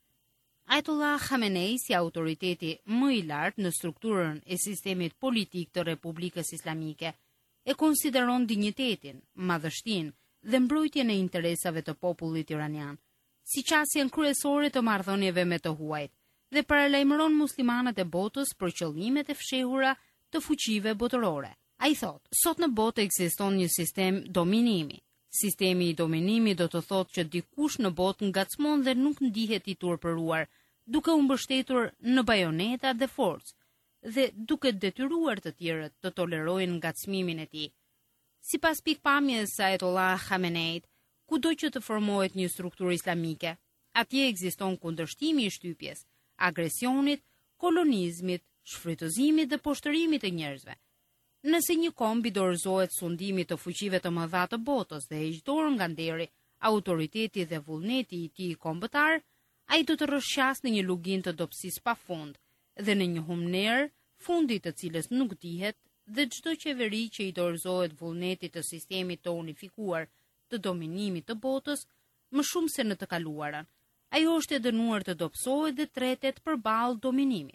Ajatollah Khamenei, si autoriteti më i lartë në strukturën e sistemit politik të Republikës Islamike, e konsideron dinjitetin, madhështinë dhe mbrojtjen e interesave të popullit iranian si qasjen kryesore të marrëdhënieve me të huajt, dhe paralajmëron muslimanët e botës për qëllimet e fshehura të fuqive botërore. Ai thot: sot në botë ekziston një sistem dominimi. Sistemi i dominimit do të thotë që dikush në botë ngacmon dhe nuk ndihet i turpëruar, duke u mbështetur në bajoneta dhe forcë, dhe duke detyruar të tjerët të tolerojnë ngacmimin e tij. Sipas pikpamjes së Ajatollah Khameneit, kudo që të formohet një strukturë islamike, atje ekziston kundërshtimi i shtypjes, agresionit, kolonizmit, shfrytëzimit dhe poshtërimit të njerëzve. Nëse një komb i dorëzohet sundimit të fuqive të mëdha të botës dhe heq dorë nga nderi, autoriteti dhe vullneti i tij kombëtar, ai do të rrëshqas në një lugin të dobësisë pafund dhe në një humner, fundi të cilës nuk dihet, dhe çdo qeveri që i dorëzohet vullnetit të sistemit të unifikuar të dominimit të botës, më shumë se në të kaluarën, ajo është e dënuar të dobësohet dhe tretet përballë dominimit.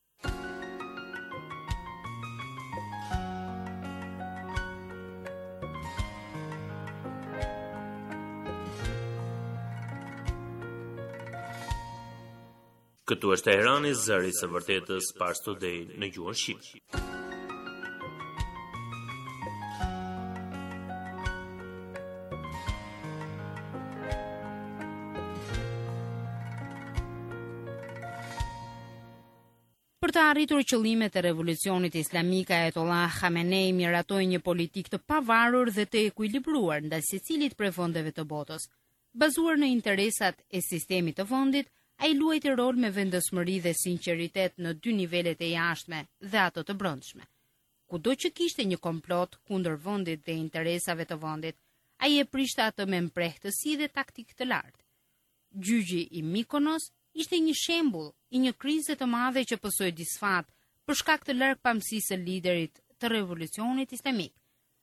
Këtu është Teherani, zëri i së vërtetës, Pars Today në gjuhën shqipe. Për të arritur qëllimet e revolucionit islamik, Ajatollah Khamenei miratoi një politikë të pavarur dhe të ekuilibruar ndaj secilit prej vendeve të botës. Bazuar në interesat e sistemit të vendit, ai luajti rol me vendosmëri dhe sinqeritet në dy nivelet e jashtme dhe ato të brendshme. Kudo që kishte një komplot kundër vendit dhe interesave të vendit, ai e prishte atë me mprehtësi dhe taktik të lartë. Gjyqi i Mikonos ishte një shembull i një krize të madhe që pësoi disfat për shkak të largpamësisë së liderit të revolucionit islamik.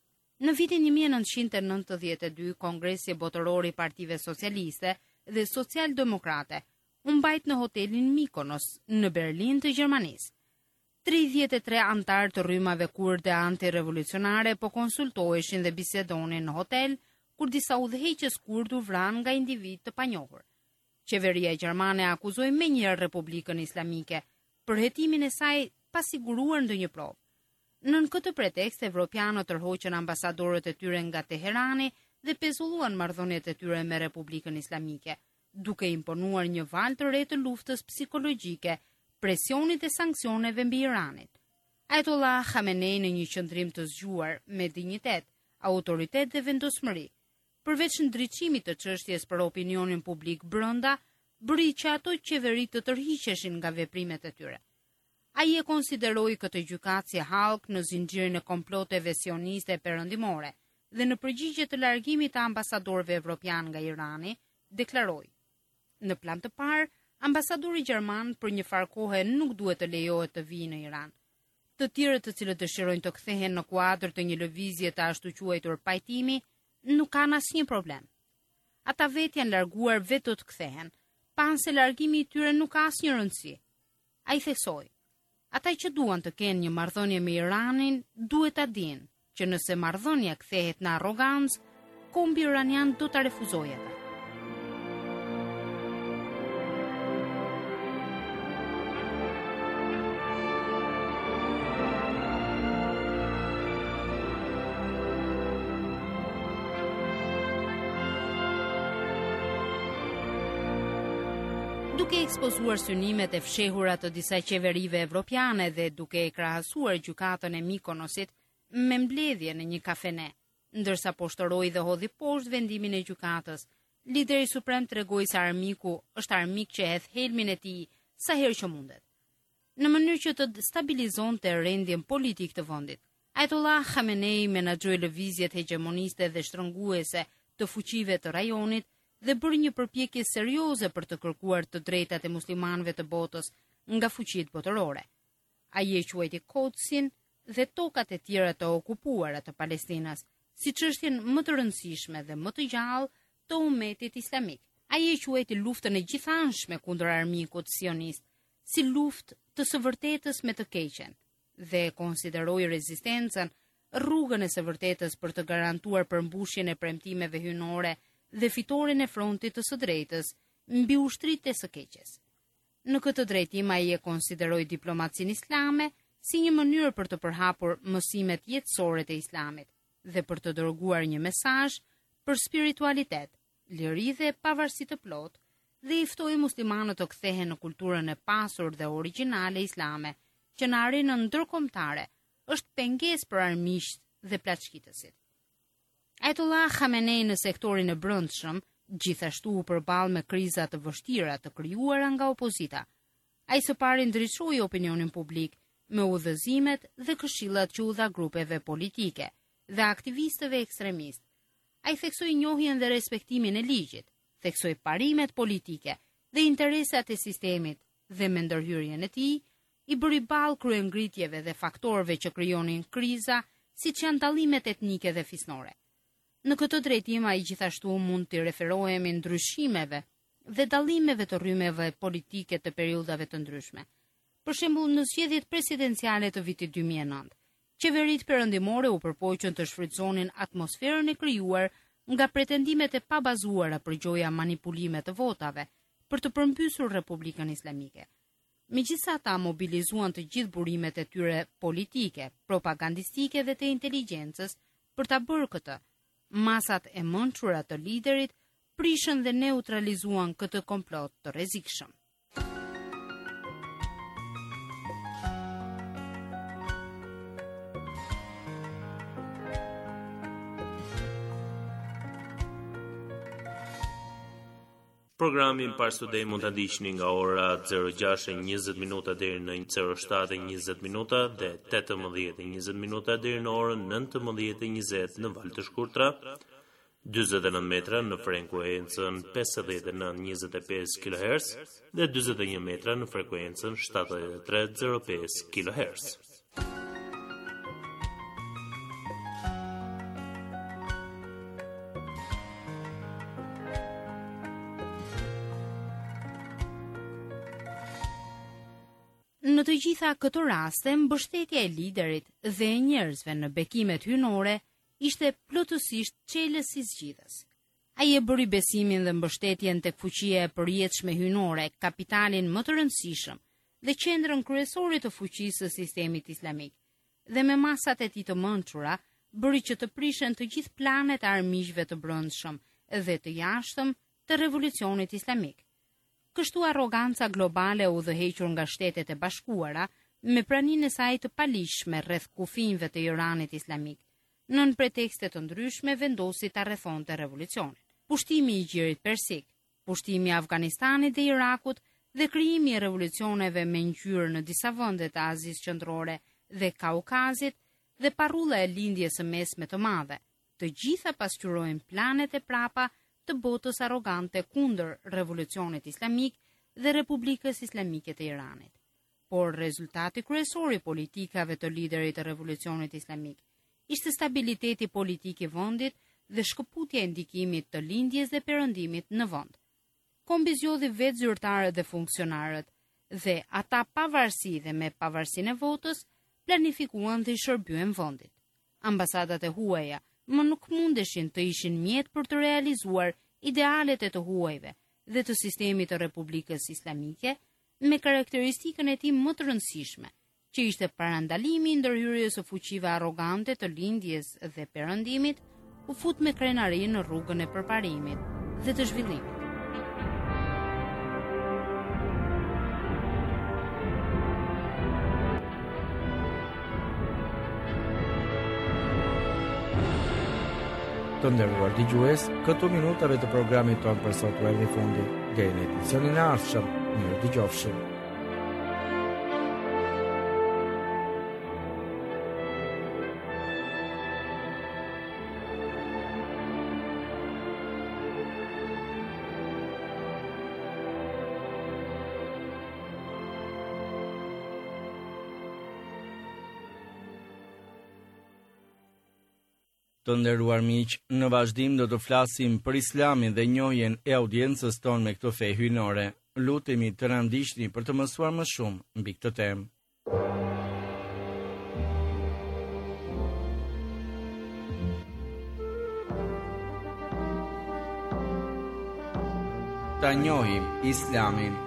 Në vitin një mijë e nëntëqind e nëntëdhjetë e dy, Kongresi Botëror i Partive Socialiste dhe Social-Demokrate u mbajt në hotelin Mikonos në Berlin të Gjermanisë. tridhjetë e tre antar të rrymave kurde antirevolucionare po konsultoheshin dhe bisedonin në hotel, kur disa udhëheqës kurd u vranë nga individ të panjohur. Qeveria gjermane akuzoi menjëherë Republikën Islamike për hetimin e saj pa siguruar ndonjë provë. Nën këtë pretekst, evropianët tërhoqën ambasadorët e tyre nga Teherani dhe pezulluan marrëdhëniet e tyre me Republikën Islamike, duke imponuar një valë të re të luftës psikologjike, presionit e sanksioneve mbi Iranin. Ajatollah Khamenei në një qëndrim të zgjuar me dinjitet, autoritet dhe vendosmëri, përveç ndriçimit të çështjes për opinionin publik brenda, bëri që ato qeveri të tërhiqeshin nga veprimet e tyre. Ai e konsideroi këtë gjykat si hallk në zinxhirin e komploteve sioniste perëndimore dhe në përgjigje të largimit të ambasadorëve evropian nga Irani, deklaroi: Në plan të parë, ambasadori gjerman për një farë kohe nuk duhet të lejohet të vijë në Iran. Të tjerët të cilët dëshirojnë të kthehen në kuadër të një lëvizje të ashtu quajtur pajtimi, nuk kanë asnjë problem. Ata vetë janë larguar vetë do të kthehen, panë se largimi i tyre nuk ka asnjë rëndësi. Ai thesoi: Ata që duan të kenë një marrëdhënie me Iranin, duhet ta dinë që nëse marrëdhënia kthehet në arrogancë, kombi iranian do ta refuzojë atë. Duke ekspozuar synimet e fshehura të disa qeverive evropiane dhe duke e krahasuar gjykatën e Mykonosit me mbledhje në një kafene, ndërsa poshtoroi dhe hodhi poshtë vendimin e gjykatës, lideri suprem tregoi se armiku është armik që hedh helmin e tij sa herë që mundet, në mënyrë që të stabilizonte rendjen politik të vendit. Ayatollah Khamenei menaxhoi lëvizjet hegemoniste dhe shtrënguese të fuqive të rajonit dhe bëri një përpjekje serioze për të kërkuar të drejtat e muslimanëve të botës nga fuqitë botërore. Ai e quajti Kotsin dhe tokat e tjera të okupuara të Palestinës si çështjen më të rëndësishme dhe më të gjallë të umetit islamik. Ai e quajti luftën e gjithanshme kundër armikut sionist si luftë të së vërtetës me të keqen dhe konsideroi rezistencën rrugën e së vërtetës për të garantuar përmbushjen e premtimeve hyjnore dhe fitoren e frontit të së drejtës mbi ushtritë e së keqes. Në këtë drejtim ai e konsideroi diplomacinë islame si një mënyrë për të përhapur mësimet jetësore të islamit dhe për të dërguar një mesazh për spiritualitet, liri dhe pavarësi të plotë, dhe i ftoi muslimanët të kthehen në kulturën e pasur dhe origjinale islame, që në arenën ndërkombëtare është pengesë për armiqt dhe plaçkitësit. Ayatollah Khamenei në sektorin e brendshëm gjithashtu u përball me kriza të vështira të krijuara nga opozita. Ai së pari ndriçoi opinionin publik me udhëzimet dhe këshillat që u dha grupeve politike dhe aktivistëve ekstremistë. Ai theksoi njohjen dhe respektimin e ligjit, theksoi parimet politike dhe interesat e sistemit dhe me ndërhyrjen e tij i bëri ball kryengritjeve dhe faktorëve që krijonin kriza, siç janë dallimet etnike dhe fisnore. Në këtë drejtim ai gjithashtu mund të referohemi ndryshimeve dhe dallimeve të rrymeve politike të periudhave të ndryshme. Për shembull, në zgjedhjet presidenciale të vitit dy mijë e nëntë, qeveritë perëndimore u përpoqën të shfrytëzonin atmosferën e krijuar nga pretendimet e pabazuara për gjoja manipulime të votave për të përmbysur Republikën Islamike. Megjithatë, mobilizuan të gjithë burimet e tyre politike, propagandistike dhe të inteligjencës për ta bërë këtë. Masat e mençura të liderit prishën dhe neutralizuan këtë komplot të rrezikshëm. Programin Pars Today mund ta ndiqni nga ora zero gjashtë e njëzet minuta deri në zero shtatë e njëzet minuta dhe tetëmbëdhjetë e njëzet minuta deri në orën nëntëmbëdhjetë e njëzet në valë të shkurtra, dyzet e nëntë metra në frekuencën pesëdhjetë e nëntë njëzet e pesë kilohertz dhe dyzet e një metra në frekuencën shtatëdhjetë e tre zero pesë kilohertz. Në të gjitha këto raste, mbështetja e liderit dhe e njerëzve në bekimet hyjnore ishte plotësisht çelës si zgjidhës. Ai e bëri besimin dhe mbështetjen tek fuqia e përjetshme hyjnore, kapitalin më të rëndësishëm dhe qendrën kryesore të fuqisë së sistemit islamik, dhe me masat e tij të mençura bëri që të prishen të gjithë planet e armiqve të brendshëm dhe të jashtëm të revolucionit islamik. Kështu arroganca globale u udhëhequr nga Shtetet e Bashkuara me praninë e saj të palishme rreth kufinjve të Iranit islamik, nën pretekste të ndryshme vendosi ta rrethonte revolucionin. Pushtimi i gjirit persik, pushtimi i Afganistanit dhe Irakut dhe krijimi i revolucioneve me ngjyrë në disa vende të Azisë Qendrore dhe Kaukazit dhe parrulla e lindjes së mesme të madhe, të gjitha pasqyrojnë planet e prapa të botës arrogante kundër revolucionit islamik dhe Republikës Islamike të Iranit. Por rezultati kryesor i politikave të liderit të revolucionit islamik ishte stabiliteti politik i vendit dhe shkëputja e ndikimit të lindjes dhe perëndimit në vend. Kombi zgjodhi vetë zyrtarët dhe funksionarët dhe ata pavarësi dhe me pavarësinë e votës planifikuan dhe i shërbyen vendit. Ambasadat e huaja më nuk mundeshin të ishin mjet për të realizuar idealet e të huajve dhe të sistemit të Republikës Islamike me karakteristikën e tij më të rëndësishme, që ishte parandalimi i ndërhyrjes së fuqive arrogante të lindjes dhe perëndimit, u fut me krenari në rrugën e përparimit dhe të zhvillimit. Të nderuar dëgjues, këto minutave të programit tonë për sot u erdhi fundi. Deri në edicionin e ardhshëm, mirë dëgjofshim. Të nderuar miq, në vazhdim do të flasim për Islamin dhe njohjen e audiencës tonë me këtë fe hyjnore. Lutemi të na ndiqni për të mësuar më shumë mbi këtë temë. Ta njohim Islamin.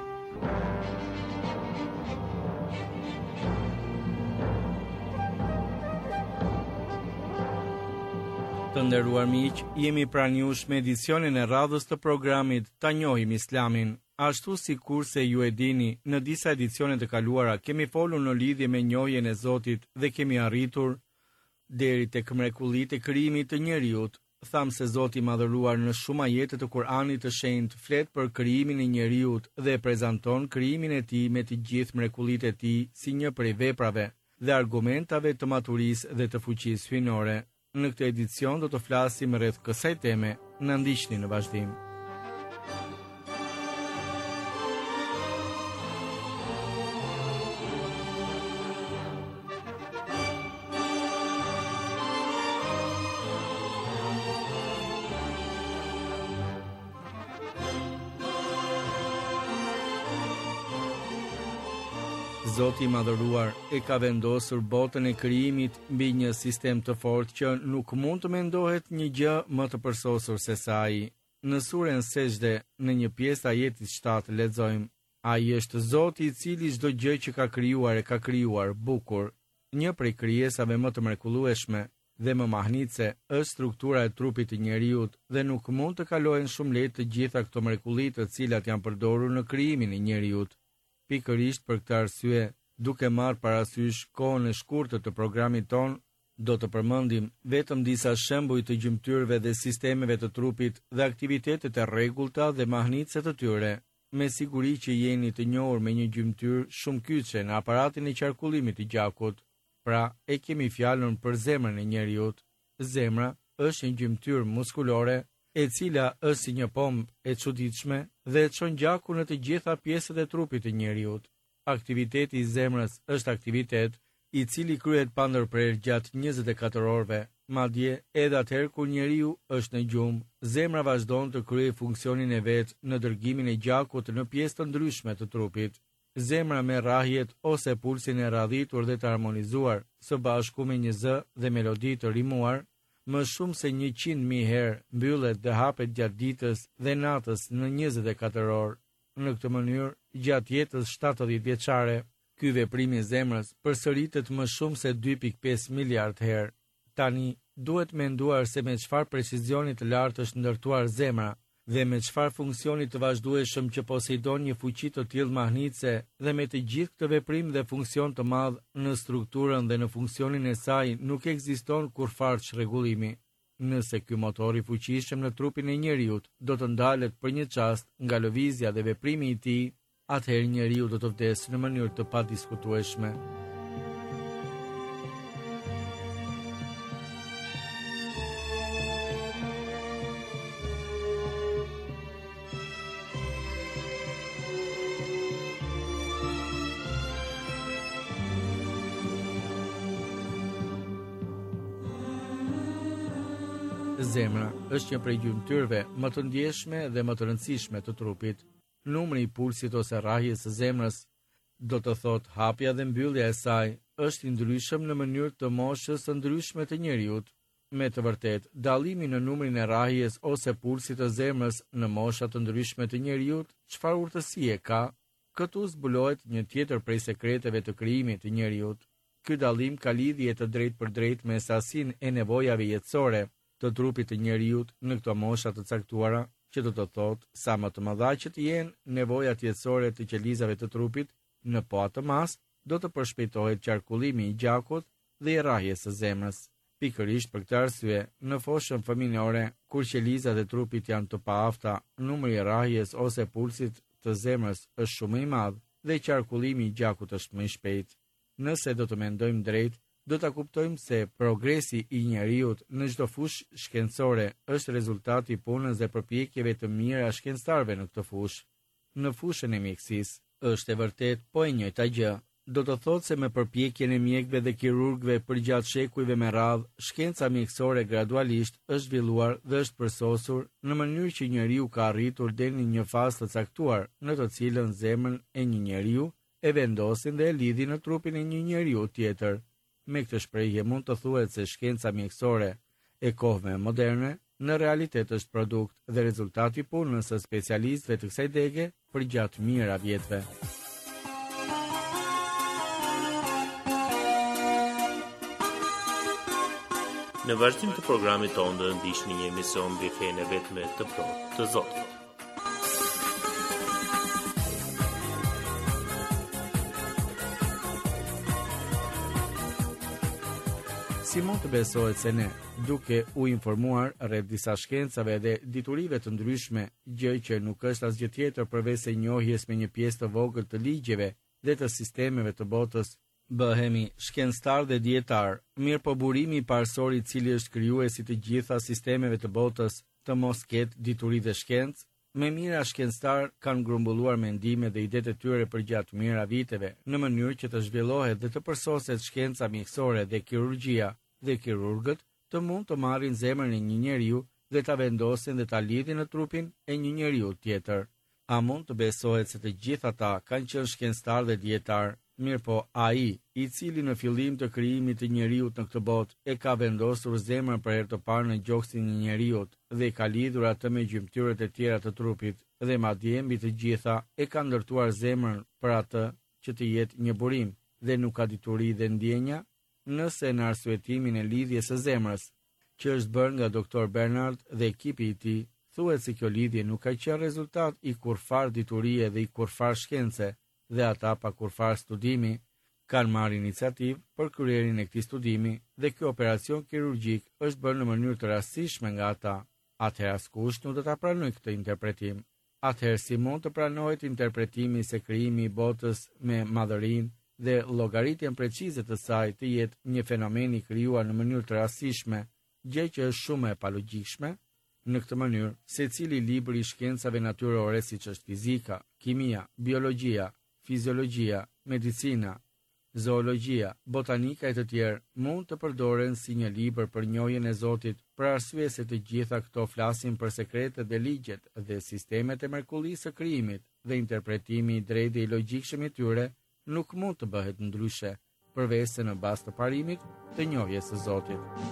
Të nderuar miq, jemi pranë jush me edicionin e radhës të programit Ta njohim Islamin. Ashtu si kurse ju e dini, në disa edicione të kaluara kemi folur në lidhje me njohjen e Zotit dhe kemi arritur deri tek mrekullitë e krijimit të njerëzit. Tham se Zoti i Madhëruar në shumë ajete të Kuranit të Shenjtë flet për krijimin e njerëzit dhe prezanton krijimin e tij me të gjithë mrekullitë e tij si një prej veprave dhe argumentave të maturisë dhe të fuqisë hyjnore. Në këtë edicion do të flasim rreth kësaj teme, na ndiqni në vazhdim. Zoti i Madhëruar e ka vendosur botën e krijimit mbi një sistem të fortë që nuk mund të mendohet një gjë më të përsosur se sa ai. Në surën Sejdë, në një pjesë të ajetit shtatë lexojmë: Ai është Zoti i cili çdo gjë që ka krijuar e ka krijuar bukur. Një prej krijesave më të mrekullueshme dhe më mahnitse është struktura e trupit të njeriut dhe nuk mund të kalohen shumë lehtë të gjitha këto mrekulli të cilat janë përdorur në krijimin e njeriut. Pikërisht për këtë arsye, duke marrë parasysh kohën e shkurtër të programit ton, do të përmendim vetëm disa shembuj të gjymtyrëve dhe sistemeve të trupit dhe aktivitetet e rregullta dhe mahnitse të tyre. Me siguri që jeni të njohur me një gjymtyrë shumë kyçe në aparatin e qarkullimit të gjakut. Pra, e kemi fjalën për zemrën e njeriut. Zemra është një gjymtyrë muskulore e cila është si një pompë e çuditshme dhe e çon gjakun në të gjitha pjesët e trupit të njeriut. Aktiviteti i zemrës është aktivitet i cili kryhet pa ndërprerje gjatë njëzet e katër orëve, madje edhe atëherë kur njeriu është në gjumë, zemra vazhdon të kryejë funksionin e vet në dërgimin e gjakut në pjesë të ndryshme të trupit. Zemra merr rrahjet ose pulsin e radhitur dhe të harmonizuar së bashku me një zë dhe melodi të rimuar, më shumë se njëqind mijë herë mbyllet dhe hapet gjatë ditës dhe natës në njëzet e katër orë. Në këtë mënyrë, gjatë jetës shtatëdhjetë vjeçare, ky veprim i zemrës përsëritet më shumë se dy pikë pesë miliard herë. Tani, duhet menduar se me çfarë precizioni të lartë është ndërtuar zemra dhe me çfarë funksioni të vazhdueshëm që poseidon një fuqi të tillë mahnitse dhe me të gjithë këtë veprim dhe funksion të madh në strukturën dhe në funksionin e saj nuk ekziston kurrfarë çrregullimi. Nëse ky motor i fuqishëm në trupin e njeriut do të ndalet për një çast nga lëvizja dhe veprimi i tij, atëherë njeriu do të vdesë në mënyrë të padiskutueshme. Zemra është një prej gjymtyrëve më të ndjeshme dhe më të rëndësishme të trupit. Numri i pulsit ose rrahjes së zemrës do të thot hapja dhe mbyllja e saj është i ndryshëm në mënyrë të moshës së ndryshme të njeriut. Me të vërtet, dallimi në numrin e rrahjes ose pulsit të zemrës në mosha të ndryshme të njeriut, çfarë urtësie ka? Këtu zbulohet një tjetër prej sekreteve të krijimit të njeriut. Ky dallim ka lidhje të drejtë për drejtë me sasinë e nevojave jetësore të trupit të njeriut në këto mosha të caktuara, që do të thotë sa më të mëdha që të jenë nevojat jetësore të qelizave të trupit, në po atë mas do të përshpejtohet qarkullimi i gjakut dhe i rrahjes së zemrës. Pikërisht për këtë arsye, në foshën fëminore, kur qelizat e trupit janë të paafta, numri i rrahjes ose pulsit të zemrës është shumë i madh dhe qarkullimi i gjakut është më i shpejtë. Nëse do të mendojmë drejt, do ta kuptojmë se progresi i njeriut në çdo fushë shkencore është rezultati i punës dhe përpjekjeve të mira shkencëtarëve në këtë fushë. Në fushën e mjekësisë është e vërtet po e njëjta gjë. Do të thotë se me përpjekjen e mjekëve dhe kirurgëve përgjatë shekujve me radhë, shkenca mjekësore gradualisht është zhvilluar dhe është përsosur në mënyrë që njeriu ka arritur deri në një fazë të caktuar, në të cilën zemrën e një njeriu e vendosin dhe e lidhin në trupin e një njeriu tjetër. Me këtë shprehje mund të thuhet se shkenca mjekësore e kohëve moderne në realitet është produkt dhe rezultati i punës së specialistëve të kësaj dege përgjatë mijëra vjetëve. Në vazhdim të programit tonë do të ndiqni një emision mbi fenë vetme të plotë të Zotit. Si mund të besohet se ne, duke u informuar rreth disa shkencave dhe diturive të ndryshme, gjë që nuk është asgjë tjetër përveç se njohjes me një pjesë të vogël të ligjeve dhe të sistemeve të botës, bëhemi shkencëtar dhe dietar, mirë po burimi i parsor i cili është krijuesi të gjitha sistemeve të botës të mos ketë dituri dhe shkencë, me mira shkencëtar kanë grumbulluar mendime dhe idetë e tyre përgjatë mijëra viteve, në mënyrë që të zhvillohet dhe të përsoset shkenca mjekësore dhe kirurgjia, dhe kirurgët të mund të marrin zemrën e një njeriu dhe ta vendosin dhe ta lidhin në trupin e një njeriu tjetër. A mund të besohet se të gjithë ata kanë qenë shkencëtar dhe dietar? Mirë po, ai, i cili në fillim të krijimit të njeriut në këtë botë e ka vendosur zemrën për herë të parë në gjoksin e njeriut dhe ka lidhur atë me gjymtyrët e tjera të trupit dhe madje mbi të gjitha e ka ndërtuar zemrën për atë që të jetë një burim dhe nuk ka dituri dhe ndjenja, nëse në arsyetimin e lidhjes së zemrës, që është bërë nga doktor Bernard dhe ekipi i tij, thuhet se kjo lidhje nuk ka qenë rezultat i kurfar diturie dhe i kurfar shkence, dhe ata pa kurfar studimi kanë marrë iniciativë për kryerin e këtij studimi dhe ky operacion kirurgjik është bërë në mënyrë të rastishme nga ata. Atëherë askush nuk do ta pranojë këtë interpretim. Atëherë si mund të pranohet interpretimi se krijimi i botës me madhërinë dhe llogaritjen precize të saj të jetë një fenomen i krijuar në mënyrë të rastishme, gjë që është shumë e palogjikshme? Në këtë mënyrë, secili libër i shkencave natyrore siç është fizika, kimia, biologjia, fiziologjia, medicina, zoologjia, botanika e të tjerë mund të përdoren si një libër për njohjen e Zotit, për arsye se të gjitha këto flasin për sekretet dhe ligjet dhe sistemet e mrekullisë së krijimit dhe interpretimi i drejtë dhe i logjikshëm i tyre nuk mund të bëhet ndryshe, përveç se në bazë të parimit të njohjes së Zotit.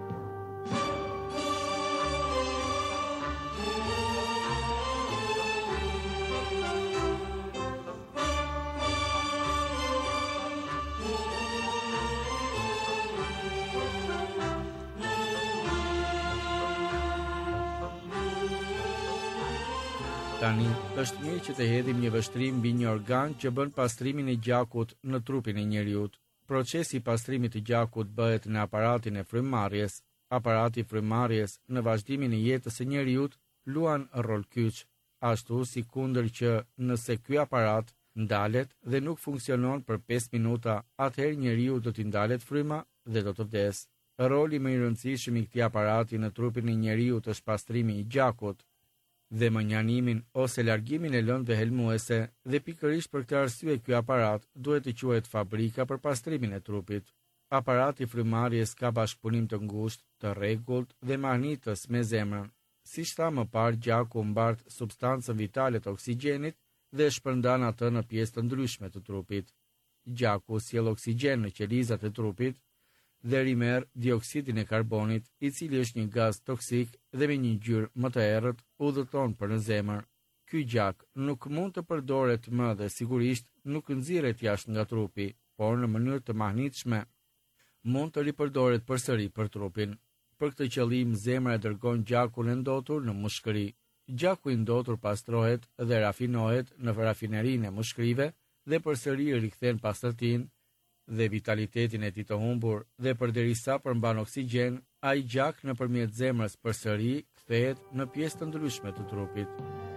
Tani, është mirë që të hedhim një vështrim mbi një organ që bën pastrimin e gjakut në trupin e njeriut. Procesi i pastrimit të gjakut bëhet në aparatin e frymëmarrjes. Aparati i frymëmarrjes në vazhdimin e jetës së njeriut luan rol kyç, ashtu si kundër që nëse ky aparat ndalet dhe nuk funksionon për pesë minuta, atëherë njeriu do t'i ndalet fryma dhe do të vdesë. Roli më i rëndësishëm i këtij aparati në trupin e njeriut është pastrimi i gjakut dhe mënjanimin ose largimin e lëndëve helmuese, dhe pikërisht për këtë arsye ky aparat duhet të quhet fabrika për pastrimin e trupit. Aparati i frymëmarrjes ka bashkëpunim të ngushtë, të rregullt dhe mahnitës me zemrën. Siç tha më parë, gjaku mbart substancën vitale të oksigjenit dhe shpërndan atë në pjesë të ndryshme të trupit. Gjaku sjell oksigjen në qelizat e trupit dhe rimer dioksidin e karbonit, i cili është një gaz toksik dhe me një ngjyrë më të errët udhëton për në zemër. Ky gjak nuk mund të përdoret më dhe sigurisht nuk nxirret jashtë nga trupi, por në mënyrë të mahnitshme mund të ripërdoret përsëri për trupin. Për këtë qëllim, zemra e dërgon gjakun e ndotur në mushkëri. Gjaku i ndotur pastrohet dhe rafinohet në rafinerinë e mushkërive dhe përsëri rikthen pastërtinë dhe vitalitetin e tij të humbur, dhe përderisa përmban oksigjen, ai gjak nëpërmjet zemrës përsëri kthehet në pjesë të ndryshme të trupit.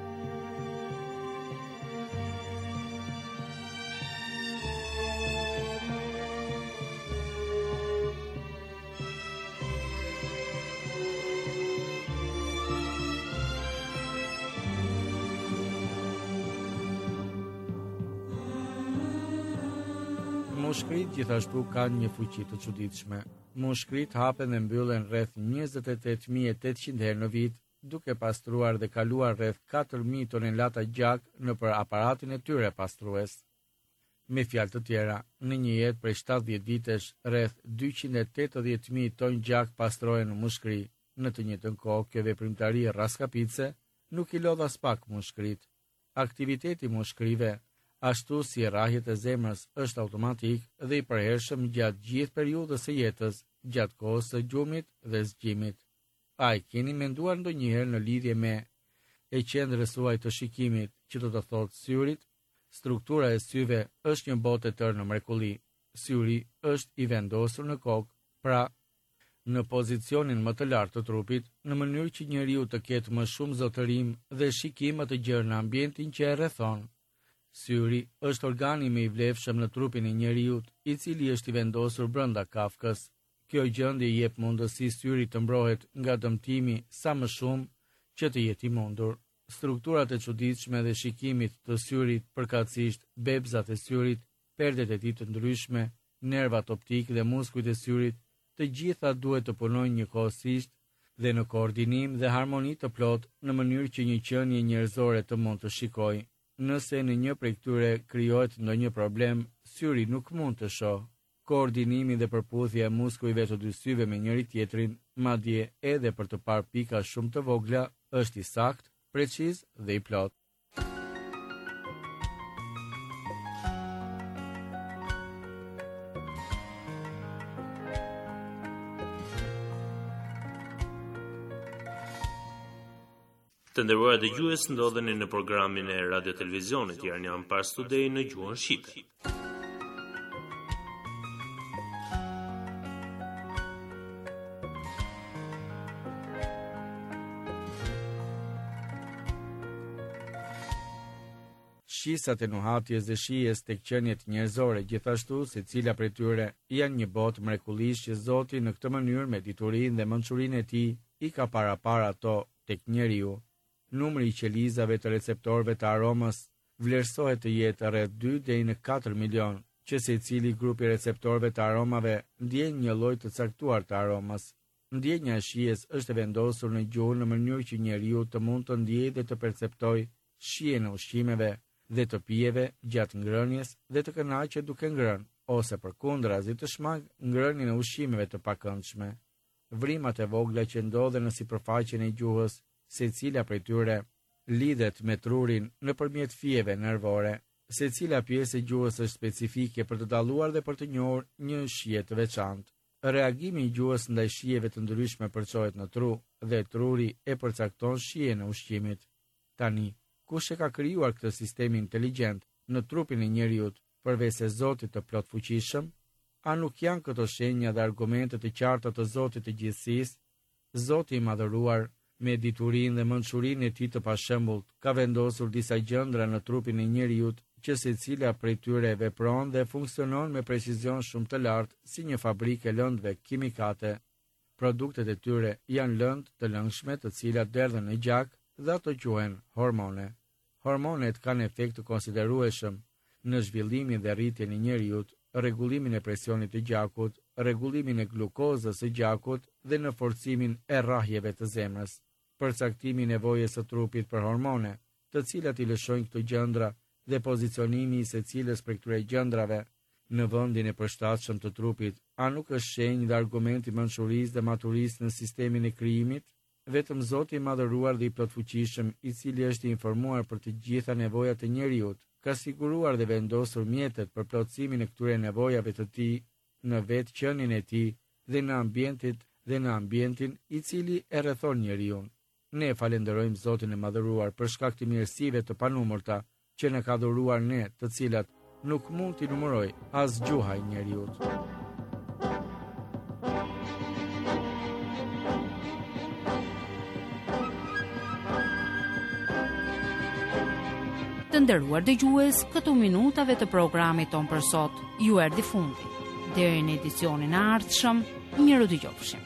Mushkrit gjithashtu kanë një fuqi të çuditshme. Mushkrit hapen dhe mbyllen rreth njëzet e tetë mijë e tetëqind herë në vit, duke pastruar dhe kaluar rreth katër mijë tonelata gjak nëpër aparatin e tyre pastrues. Me fjalë të tjera, në një jetë prej shtatëdhjetë vitesh, rreth dyqind e tetëdhjetë mijë ton gjak pastrohen në mushkëri. Në të njëjtën kohë, kjo veprimtari e rrallkapitse nuk i lodh as pak mushkrit. Aktiviteti i mushkërive, ashtu si rrahjet e zemrës, është automatik dhe i përhershëm gjatë gjithë periudhës së jetës, gjatë kohës së gjumit dhe zgjimit. A i keni menduar ndonjëherë në lidhje me e qendrës suaj të shikimit, që do të thotë syrit? Struktura e syve është një botë e tërë në mrekulli. Syri është i vendosur në kokë, pra në pozicionin më të lartë të trupit, në mënyrë që njeriu të ketë më shumë zotërim dhe shikim më të gjerë në ambientin që e rrethon. Syri është organi më i vlefshëm në trupin e njeriut, i cili është i vendosur brenda kafkës. Kjo gjendje i jep mundësi syrit të mbrohet nga dëmtimi sa më shumë që të jetë i mundur. Strukturat e çuditshme dhe shikimit të syrit, përkatësisht bebzat e syrit, perdet e tij të ndryshme, nervat optik dhe muskujt e syrit, të gjitha duhet të punojnë njëkohësisht dhe në koordinim dhe harmoni të plot, në mënyrë që një qenie njerëzore të mund të shikojë. Nëse në një prej këtyre krijohet ndonjë problem, syri nuk mund të shohë. Koordinimi dhe përputhja e muskujve të dy syve me njëri tjetrin, madje edhe për të parë pika shumë të vogla, është i saktë, preciz dhe i plot. Të nderuar dëgjues, ndodheni në programin e Radio Televizionit Iranian Pars Today në gjuhën shqipe. Shisat e nuhatjes dhe shijes tek qeniet njerëzore, gjithashtu secila prej tyre janë një botë mrekullisht që Zoti në këtë mënyrë me diturinë dhe mençurinë e tij i ka parapar ato tek njeriu. Numri i qelizave të receptorëve të aromës vlerësohet të jetë rreth dy deri në katër milion, që secili grupi receptorëve të aromave ndjen një lloj të caktuar të aromës. Ndjenja e shijes është e vendosur në gjuhë në mënyrë që njeriu të mund të ndjejë dhe të perceptojë shijen e ushqimeve dhe të pijeve gjatë ngrënies dhe të kënaqet duke ngrënë, ose përkundrazi të shmang ngrënien e ushqimeve të pakëndshme. Vrimat e vogla që ndodhen në sipërfaqen e gjuhës, secila prej tyre lidhet me trurin nëpërmjet fijeve nervore. Secila pjesë e gjuhës është specifike për të dalluar dhe për të njohur një shije të veçantë. Reagimi i gjuhës ndaj shijeve të ndryshme përçohet në tru dhe truri e përcakton shijen e ushqimit. Tani, kush e ka krijuar këtë sistem inteligjent në trupin e njeriut, përveç se Zoti të plot fuqishëm? A nuk janë këto shenja dhe argumente të qarta të Zotit të gjithësisë? Zoti i madhëruar, me diturinë dhe mençurinë e tij të pashembull, ka vendosur disa gjëndra në trupin e njeriut që secila prej tyre vepron dhe funksionon me precizion shumë të lartë si një fabrikë e lëndëve kimikate. Produktet e tyre janë lëndë të lëngshme të cilat derdhen në gjak dhe ato quhen hormone. Hormonet kanë efekt të konsiderueshëm në zhvillimin dhe rritjen e njeriut, rregullimin e presionit të gjakut, rregullimin e glukozës së gjakut dhe në forcimin e rrahjeve të zemrës. Përcaktimi i nevojës së trupit për hormone, të cilat i lëshojnë këto gjëndra dhe pozicionimi i secilës prej këtyre gjendrave në vendin e përshtatshëm të trupit, a nuk është shenjë dhe argument i mençurisë dhe maturisë në sistemin e krijimit? Vetëm Zoti i madhëruar dhe i plotfuqishëm, i cili është i informuar për të gjitha nevojat e njeriut, ka siguruar dhe vendosur mjetet për plotësimin e këtyre nevojave të tij në vetë qenin e tij dhe në ambientit dhe në ambientin i cili e rrethon njeriun. Ne falenderojmë Zotin e madhëruar për shkak të mirësive të panumërta që na ka dhuruar ne, të cilat nuk mund t'i numëroj as gjuha e njeriut. Të nderuar dëgjues, këtu minutave të programit ton për sot ju erdhi fundi. Deri në edicionin e ardhshëm, miru dëgjofshim.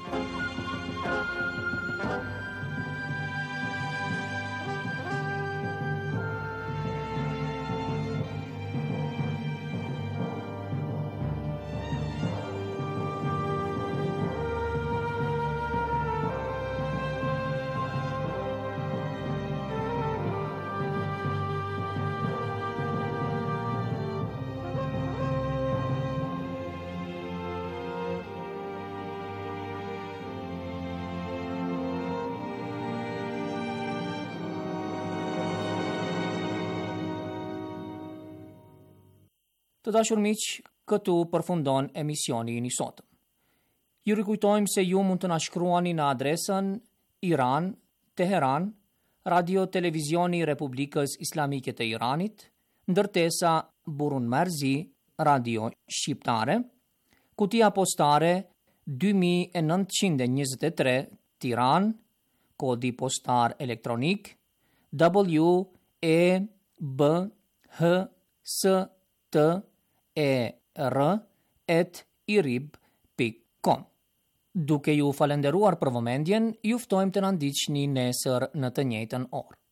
Të dashur miq, këtu përfundon emisioni i sotëm. Ju rikujtojmë se ju mund të na shkruani në adresën Iran, Teheran, Radio Televizioni Republikës Islamike të Iranit, ndërtesa Burun Marzi, Radio Shqiptare, kutia postare dy mijë e nëntëqind e njëzet e tre, Tiranë, kodi postar elektronik W E B H S T E R at irib pikë com. Duke ju falenderuar për vëmendjen, ju ftojmë të na ndiqni nesër në të njëjtën orë.